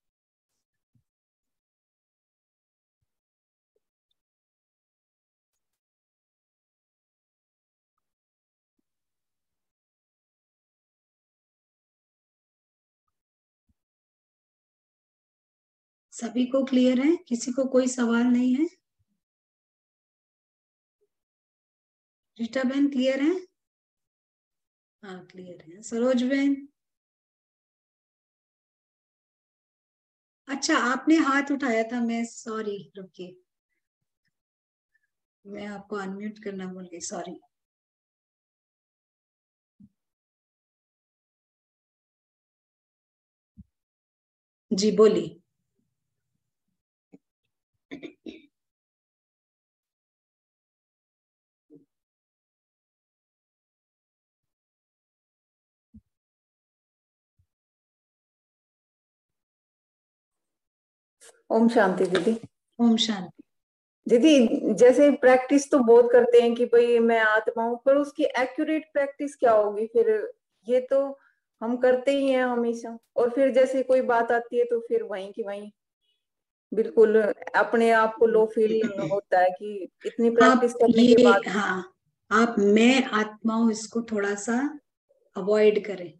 सभी को क्लियर है? किसी को कोई सवाल नहीं है? रीटा बहन क्लियर है? हाँ क्लियर है। सरोज बहन? अच्छा आपने हाथ उठाया था, मैं सॉरी, रुकिए मैं आपको अनम्यूट करना भूल गई, सॉरी। जी बोलिए। ओम शांति दीदी। ओम शांति। दीदी जैसे प्रैक्टिस तो बहुत करते हैं कि भाई मैं आत्मा हूँ, पर उसकी एक्यूरेट प्रैक्टिस क्या होगी फिर? ये तो हम करते ही हैं हमेशा, और फिर जैसे कोई बात आती है तो फिर वहीं की वहीं बिल्कुल अपने आप को लो फील होता है कि इतनी प्रैक्टिस आप करने के ये, बाद। हाँ आप मैं आत्मा हूं इसको थोड़ा सा अवॉइड करें,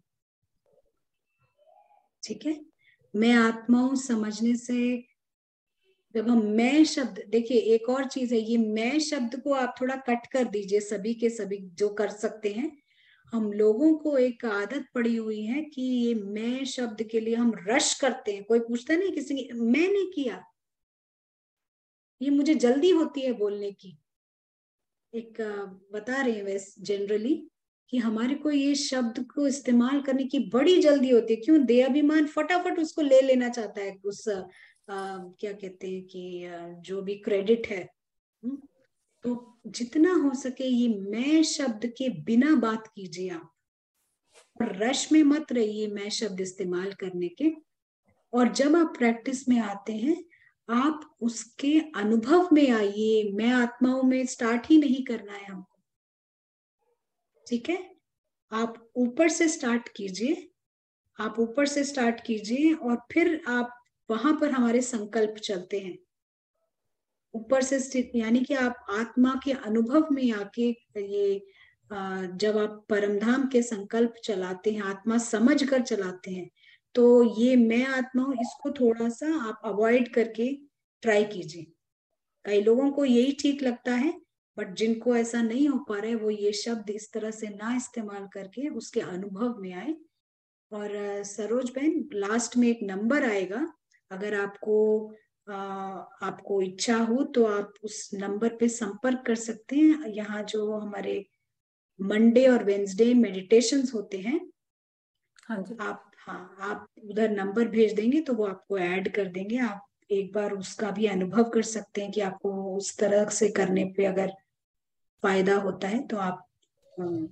ठीक है? मैं आत्मा हूं समझने से, जब हम मैं शब्द, देखिए एक और चीज है, ये मैं शब्द को आप थोड़ा कट कर दीजिए, सभी के सभी जो कर सकते हैं। हम लोगों को एक आदत पड़ी हुई है कि ये मैं शब्द के लिए हम रश करते हैं। कोई पूछता नहीं किसी ने, मैंने किया, ये मुझे जल्दी होती है बोलने की। एक बता रहे हैं वैसे जनरली कि हमारे को ये शब्द को इस्तेमाल करने की बड़ी जल्दी होती है। क्यों? देहाभिमान फटाफट उसको ले लेना चाहता है, उस आ, क्या कहते हैं कि आ, जो भी क्रेडिट है। हुँ? तो जितना हो सके ये मैं शब्द के बिना बात कीजिए आप, और रश में मत रहिए मैं शब्द इस्तेमाल करने के। और जब आप प्रैक्टिस में आते हैं आप उसके अनुभव में आइए। मैं आत्माओं में स्टार्ट ही नहीं करना है हमको, ठीक है? आप ऊपर से स्टार्ट कीजिए, आप ऊपर से स्टार्ट कीजिए और फिर आप वहां पर हमारे संकल्प चलते हैं ऊपर से स्थित, यानी कि आप आत्मा के अनुभव में आके ये जब आप परमधाम के संकल्प चलाते हैं, आत्मा समझ कर चलाते हैं, तो ये मैं आत्मा हूं इसको थोड़ा सा आप अवॉइड करके ट्राई कीजिए। कई लोगों को यही ठीक लगता है, बट जिनको ऐसा नहीं हो पा रहा है वो ये शब्द इस तरह से ना इस्तेमाल करके उसके अनुभव में आए और अ, सरोज बहन, लास्ट में एक नंबर आएगा, अगर आपको आ, आपको इच्छा हो तो आप उस नंबर पे संपर्क कर सकते हैं। यहाँ जो हमारे मंडे और वेंसडे मेडिटेशंस होते हैं, हाँ जी। आप हाँ आप उधर नंबर भेज देंगे तो वो आपको ऐड कर देंगे। आप एक बार उसका भी अनुभव कर सकते हैं कि आपको उस तरह से करने पे अगर फायदा होता है तो आप अम,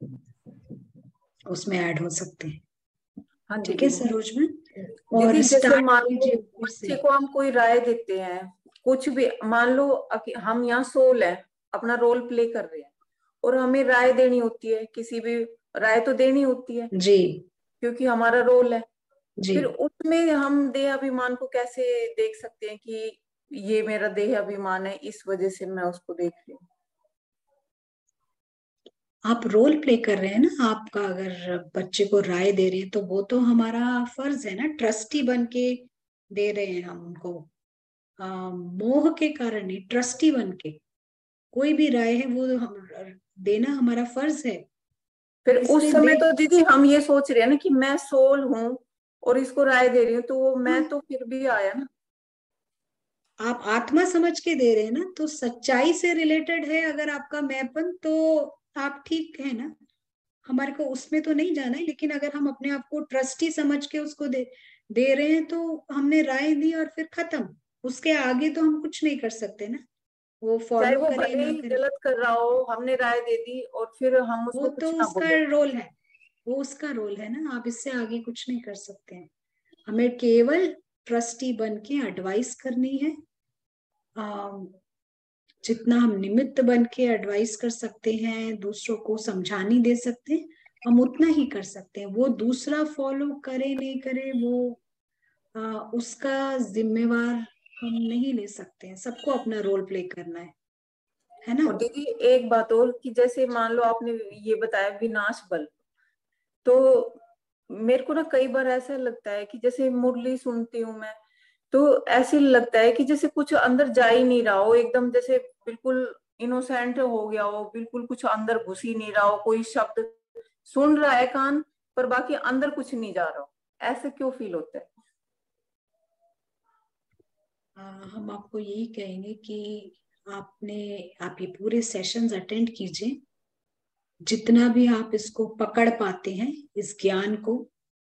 उसमें ऐड हो सकते हैं। हाँ ठीक है दीदी। सरोज में, दीदी और जैसे स्टार्ट मान लो कीजिए फिर बच्चे से। को हम कोई राय देते हैं, कुछ भी मान लो अके- हम यहाँ सोल है, अपना रोल प्ले कर रहे हैं और हमें राय देनी होती है, किसी भी राय तो देनी होती है जी क्योंकि हमारा रोल है। जी। फिर उसमें हम देह अभिमान को कैसे देख सकते हैं कि ये मेरा देह अभिमान है, इस वजह से मैं उसको देख रही हूँ। आप रोल प्ले कर रहे हैं ना, आपका अगर बच्चे को राय दे रहे हैं तो वो तो हमारा फर्ज है ना, ट्रस्टी बन के दे रहे हैं हम उनको। आ, मोह के कारण नहीं, ट्रस्टी बन के कोई भी राय है वो हम देना हमारा फर्ज है। फिर उस इसमें बे समय तो दीदी हम ये सोच रहे हैं ना कि मैं सोल हूँ और इसको राय दे रही हूँ, तो वो मैं हाँ, तो फिर भी आया ना। आप आत्मा समझ के दे रहे हैं ना, तो सच्चाई से रिलेटेड है अगर आपका मैपन, तो आप ठीक है ना। हमारे को उसमें तो नहीं जाना है, लेकिन अगर हम अपने आप को ट्रस्टी समझ के उसको दे दे रहे हैं तो हमने राय दी और फिर खत्म। उसके आगे तो हम कुछ नहीं कर सकते ना, वो चाहे फॉलो वो करे भले ना ही करे। गलत कर रहा हो, हमने राय दे दी और फिर हम वो उसको तो कुछ ना उसका बोले। रोल है, वो उसका रोल है ना, आप इससे आगे कुछ नहीं कर सकते हैं। हमें केवल ट्रस्टी बन के एडवाइस करनी है। अम, जितना हम निमित्त बन के एडवाइस कर सकते हैं, दूसरों को समझानी दे सकते हैं, हम उतना ही कर सकते हैं। वो दूसरा फॉलो करे नहीं करे वो आ, उसका जिम्मेवार हम नहीं ले सकते हैं। सबको अपना रोल प्ले करना है है ना। और दीदी एक बात और कि जैसे मान लो आपने ये बताया विनाश बल, तो मेरे को ना कई बार ऐसा लगता है कि जैसे मुरली सुनती हूँ मैं, तो ऐसे लगता है कि जैसे कुछ अंदर जा ही नहीं रहा हो, एकदम जैसे बिल्कुल इनोसेंट हो गया हो, बिल्कुल कुछ अंदर घुस ही नहीं रहा हो, कोई शब्द सुन रहा है कान पर बाकी अंदर कुछ नहीं जा रहा हो। ऐसे क्यों फील होता है? आ, हम आपको यही कहेंगे कि आपने आप ये पूरे सेशंस अटेंड कीजिए, जितना भी आप इसको पकड़ पाते हैं, इस ज्ञान को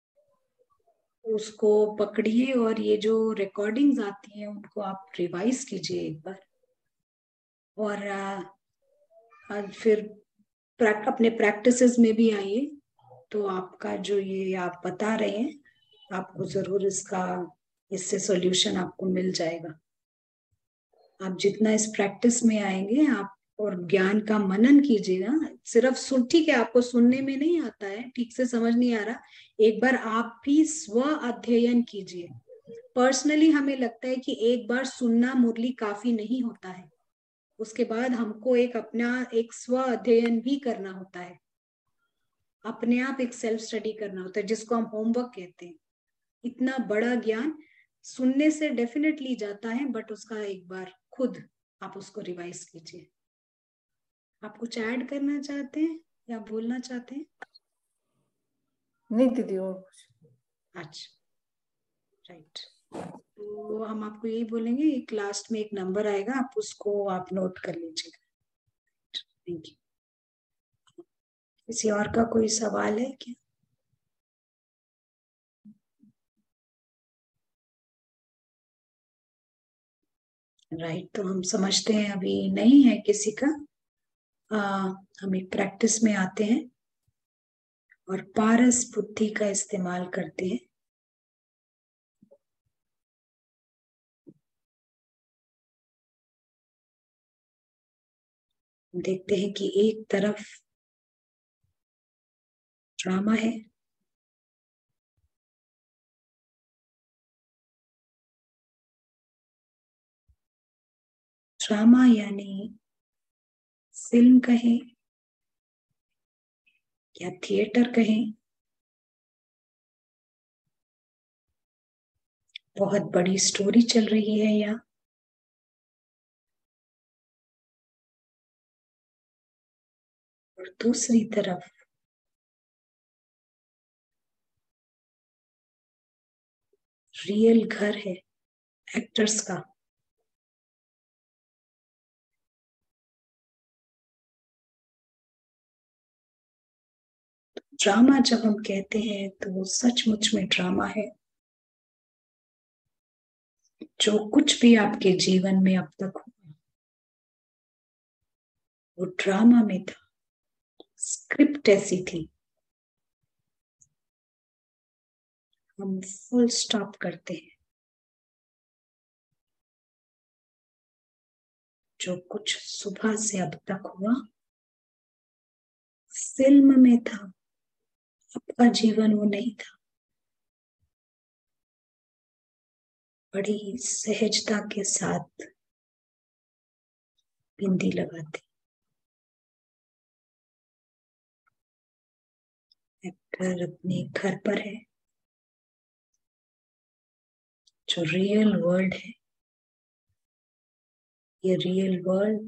उसको पकड़िए, और ये जो रिकॉर्डिंग्स आती हैं उनको आप रिवाइज कीजिए एक बार। और आ, आ, फिर प्रैक, अपने प्रैक्टिसेस में भी आइए, तो आपका जो ये आप बता रहे हैं, आपको जरूर इसका इससे सॉल्यूशन आपको मिल जाएगा। आप जितना इस प्रैक्टिस में आएंगे आप और ज्ञान का मनन कीजिएगा। सिर्फ सुन, ठीक है आपको सुनने में नहीं आता है, ठीक से समझ नहीं आ रहा, एक बार आप भी स्व अध्ययन कीजिए। पर्सनली हमें लगता है कि एक बार सुनना मुरली काफी नहीं होता है, उसके बाद हमको एक अपना एक स्व अध्ययन भी करना होता है, अपने आप एक सेल्फ स्टडी करना होता है, जिसको हम होमवर्क कहते हैं। इतना बड़ा ज्ञान सुनने से डेफिनेटली जाता है, बट उसका एक बार खुद आप उसको रिवाइज कीजिए। आप कुछ ऐड करना चाहते हैं या बोलना चाहते हैं? नहीं दीदी और कुछ। अच्छा, राइट। तो हम आपको यही बोलेंगे, एक लास्ट में एक नंबर आएगा, आप उसको आप नोट कर लीजिएगा। Thank you. किसी और का कोई सवाल है क्या? राइट, तो हम समझते हैं अभी नहीं है किसी का। आ, हम एक प्रैक्टिस में आते हैं और पारस बुद्धि का इस्तेमाल करते हैं। देखते हैं कि एक तरफ ड्रामा है, ड्रामा यानी फिल्म कहें या थिएटर कहें, बहुत बड़ी स्टोरी चल रही है, या और दूसरी तरफ रियल घर है एक्टर्स का। ड्रामा जब हम कहते हैं तो वो सचमुच में ड्रामा है। जो कुछ भी आपके जीवन में अब तक हुआ वो ड्रामा में था, स्क्रिप्ट ऐसी थी। हम फुल स्टॉप करते हैं। जो कुछ सुबह से अब तक हुआ फिल्म में था, आपका जीवन वो नहीं था। बड़ी सहजता के साथ बिंदी लगाते। एक्टर अपने घर पर है। जो रियल वर्ल्ड है, ये रियल वर्ल्ड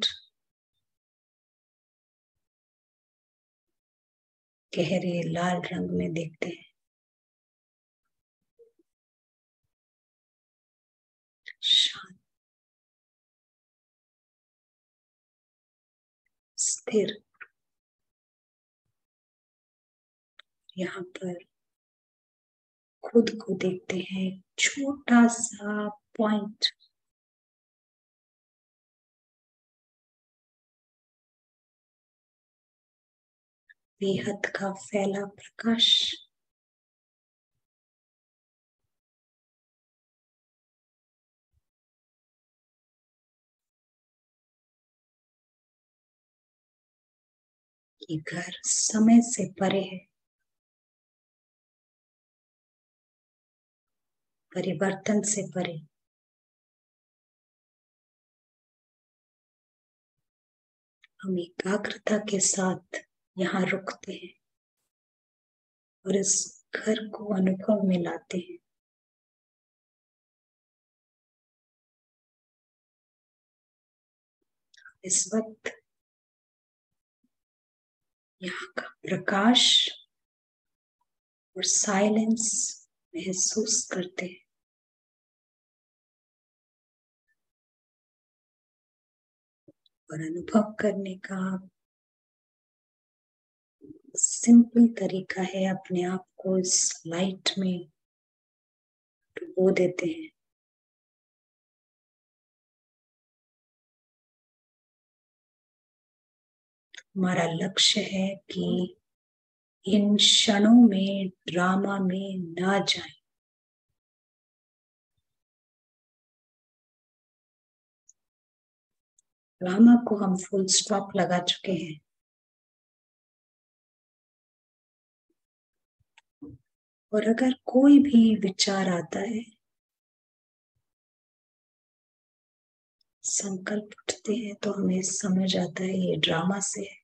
गहरे लाल रंग में देखते हैं। शांत, स्थिर। यहाँ पर खुद को देखते हैं, छोटा सा पॉइंट। बेहद का फैला प्रकाश। ये घर समय से परे है, परिवर्तन से परे। हम एकाग्रता के साथ यहाँ रुकते हैं और इस घर को अनुभव में लाते हैं। इस वक्त यहाँ का प्रकाश और साइलेंस महसूस करते हैं। और अनुभव करने का सिंपल तरीका है, अपने आप को इस लाइट में डुबो देते हैं। हमारा लक्ष्य है कि इन क्षणों में ड्रामा में ना जाए। ड्रामा को हम फुल स्टॉप लगा चुके हैं। और अगर कोई भी विचार आता है, संकल्प उठते हैं, तो हमें समझ आता है ये ड्रामा से है,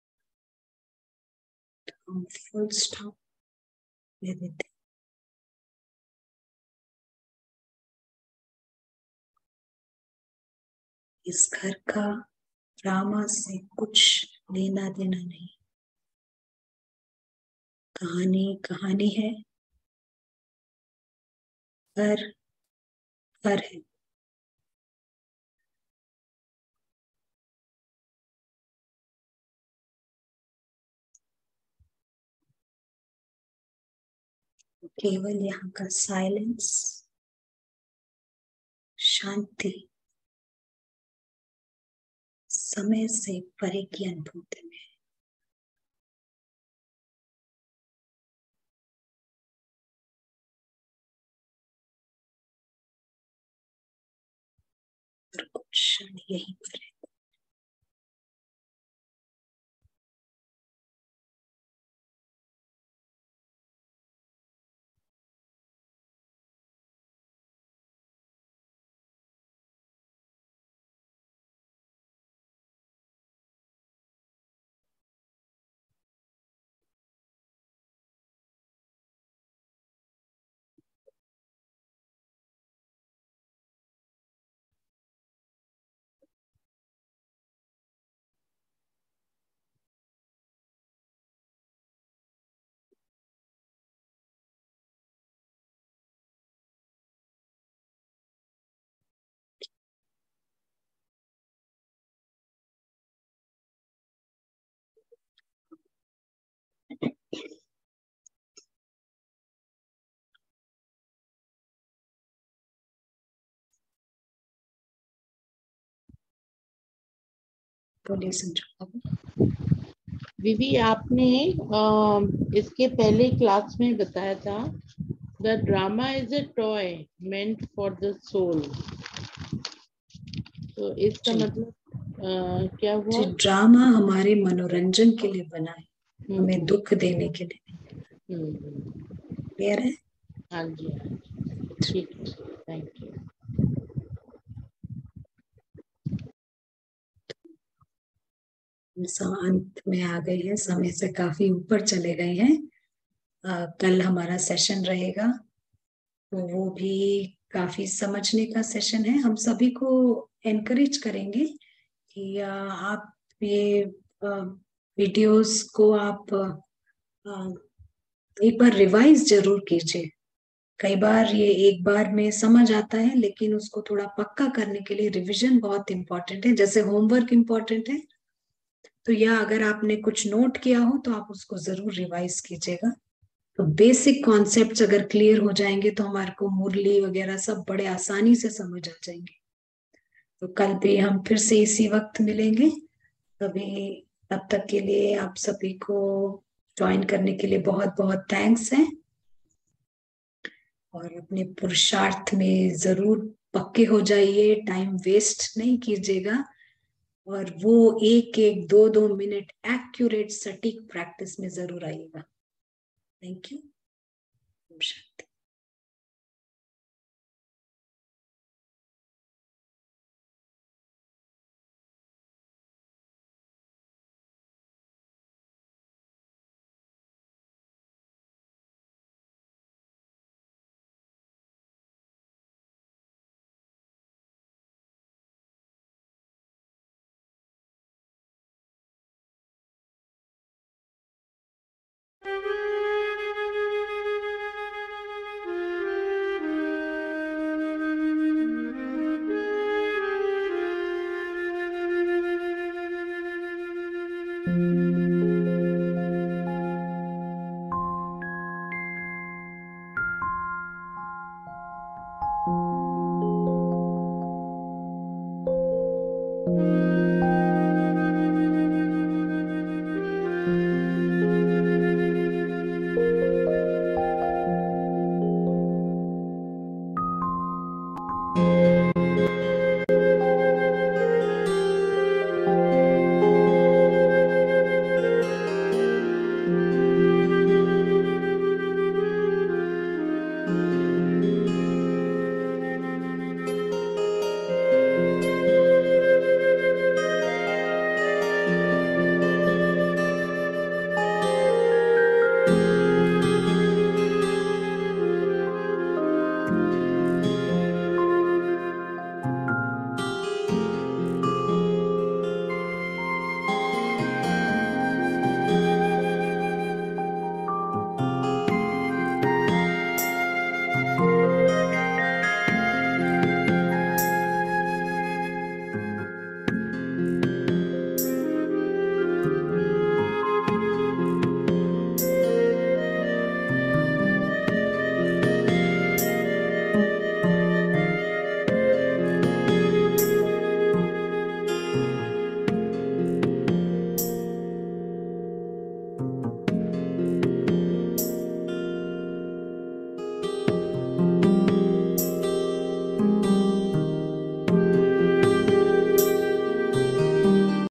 तो हम फुल स्टॉप ले देते हैं। इस घर का ड्रामा से कुछ लेना देना नहीं। कहानी कहानी है, घर घर है। केवल यहाँ का साइलेंस, शांति, समय से परे की अनुभूति में। और कुछ क्षण यहीं पर है। बोलिए संजू बाबू। विवी, आपने अ, इसके पहले क्लास में बताया था the drama is a toy meant for the soul. तो इसका जी। मतलब अ, क्या हुआ? जी, ड्रामा हमारे मनोरंजन के लिए बना है, हम्म, हमें दुख देने के लिए। हम्म, हम्म, क्लियर है? हाँ जी, हाँ जी, ठीक है, थैंक यू। सम- अंत में आ गए हैं, समय से काफी ऊपर चले गए हैं। अ, कल हमारा सेशन रहेगा, तो वो भी काफी समझने का सेशन है। हम सभी को एनकरेज करेंगे कि अ, आप ये वीडियोस को आप अ, एक बार रिवाइज जरूर कीजिए। कई बार ये एक बार में समझ आता है, लेकिन उसको थोड़ा पक्का करने के लिए रिवीजन बहुत इंपॉर्टेंट है, जैसे होमवर्क इंपॉर्टेंट है। तो या अगर आपने कुछ नोट किया हो तो आप उसको जरूर रिवाइज कीजिएगा। तो बेसिक कॉन्सेप्ट्स अगर क्लियर हो जाएंगे तो हमारे को मुरली वगैरह सब बड़े आसानी से समझ आ जाएंगे। तो कल भी हम फिर से इसी वक्त मिलेंगे। तभी तब तक के लिए आप सभी को ज्वाइन करने के लिए बहुत बहुत थैंक्स है, और अपने पुरुषार्थ में जरूर पक्के हो जाइए, टाइम वेस्ट नहीं कीजिएगा, और वो एक एक दो दो मिनट एक्यूरेट सटीक प्रैक्टिस में जरूर आइएगा। Thank you. शांति। you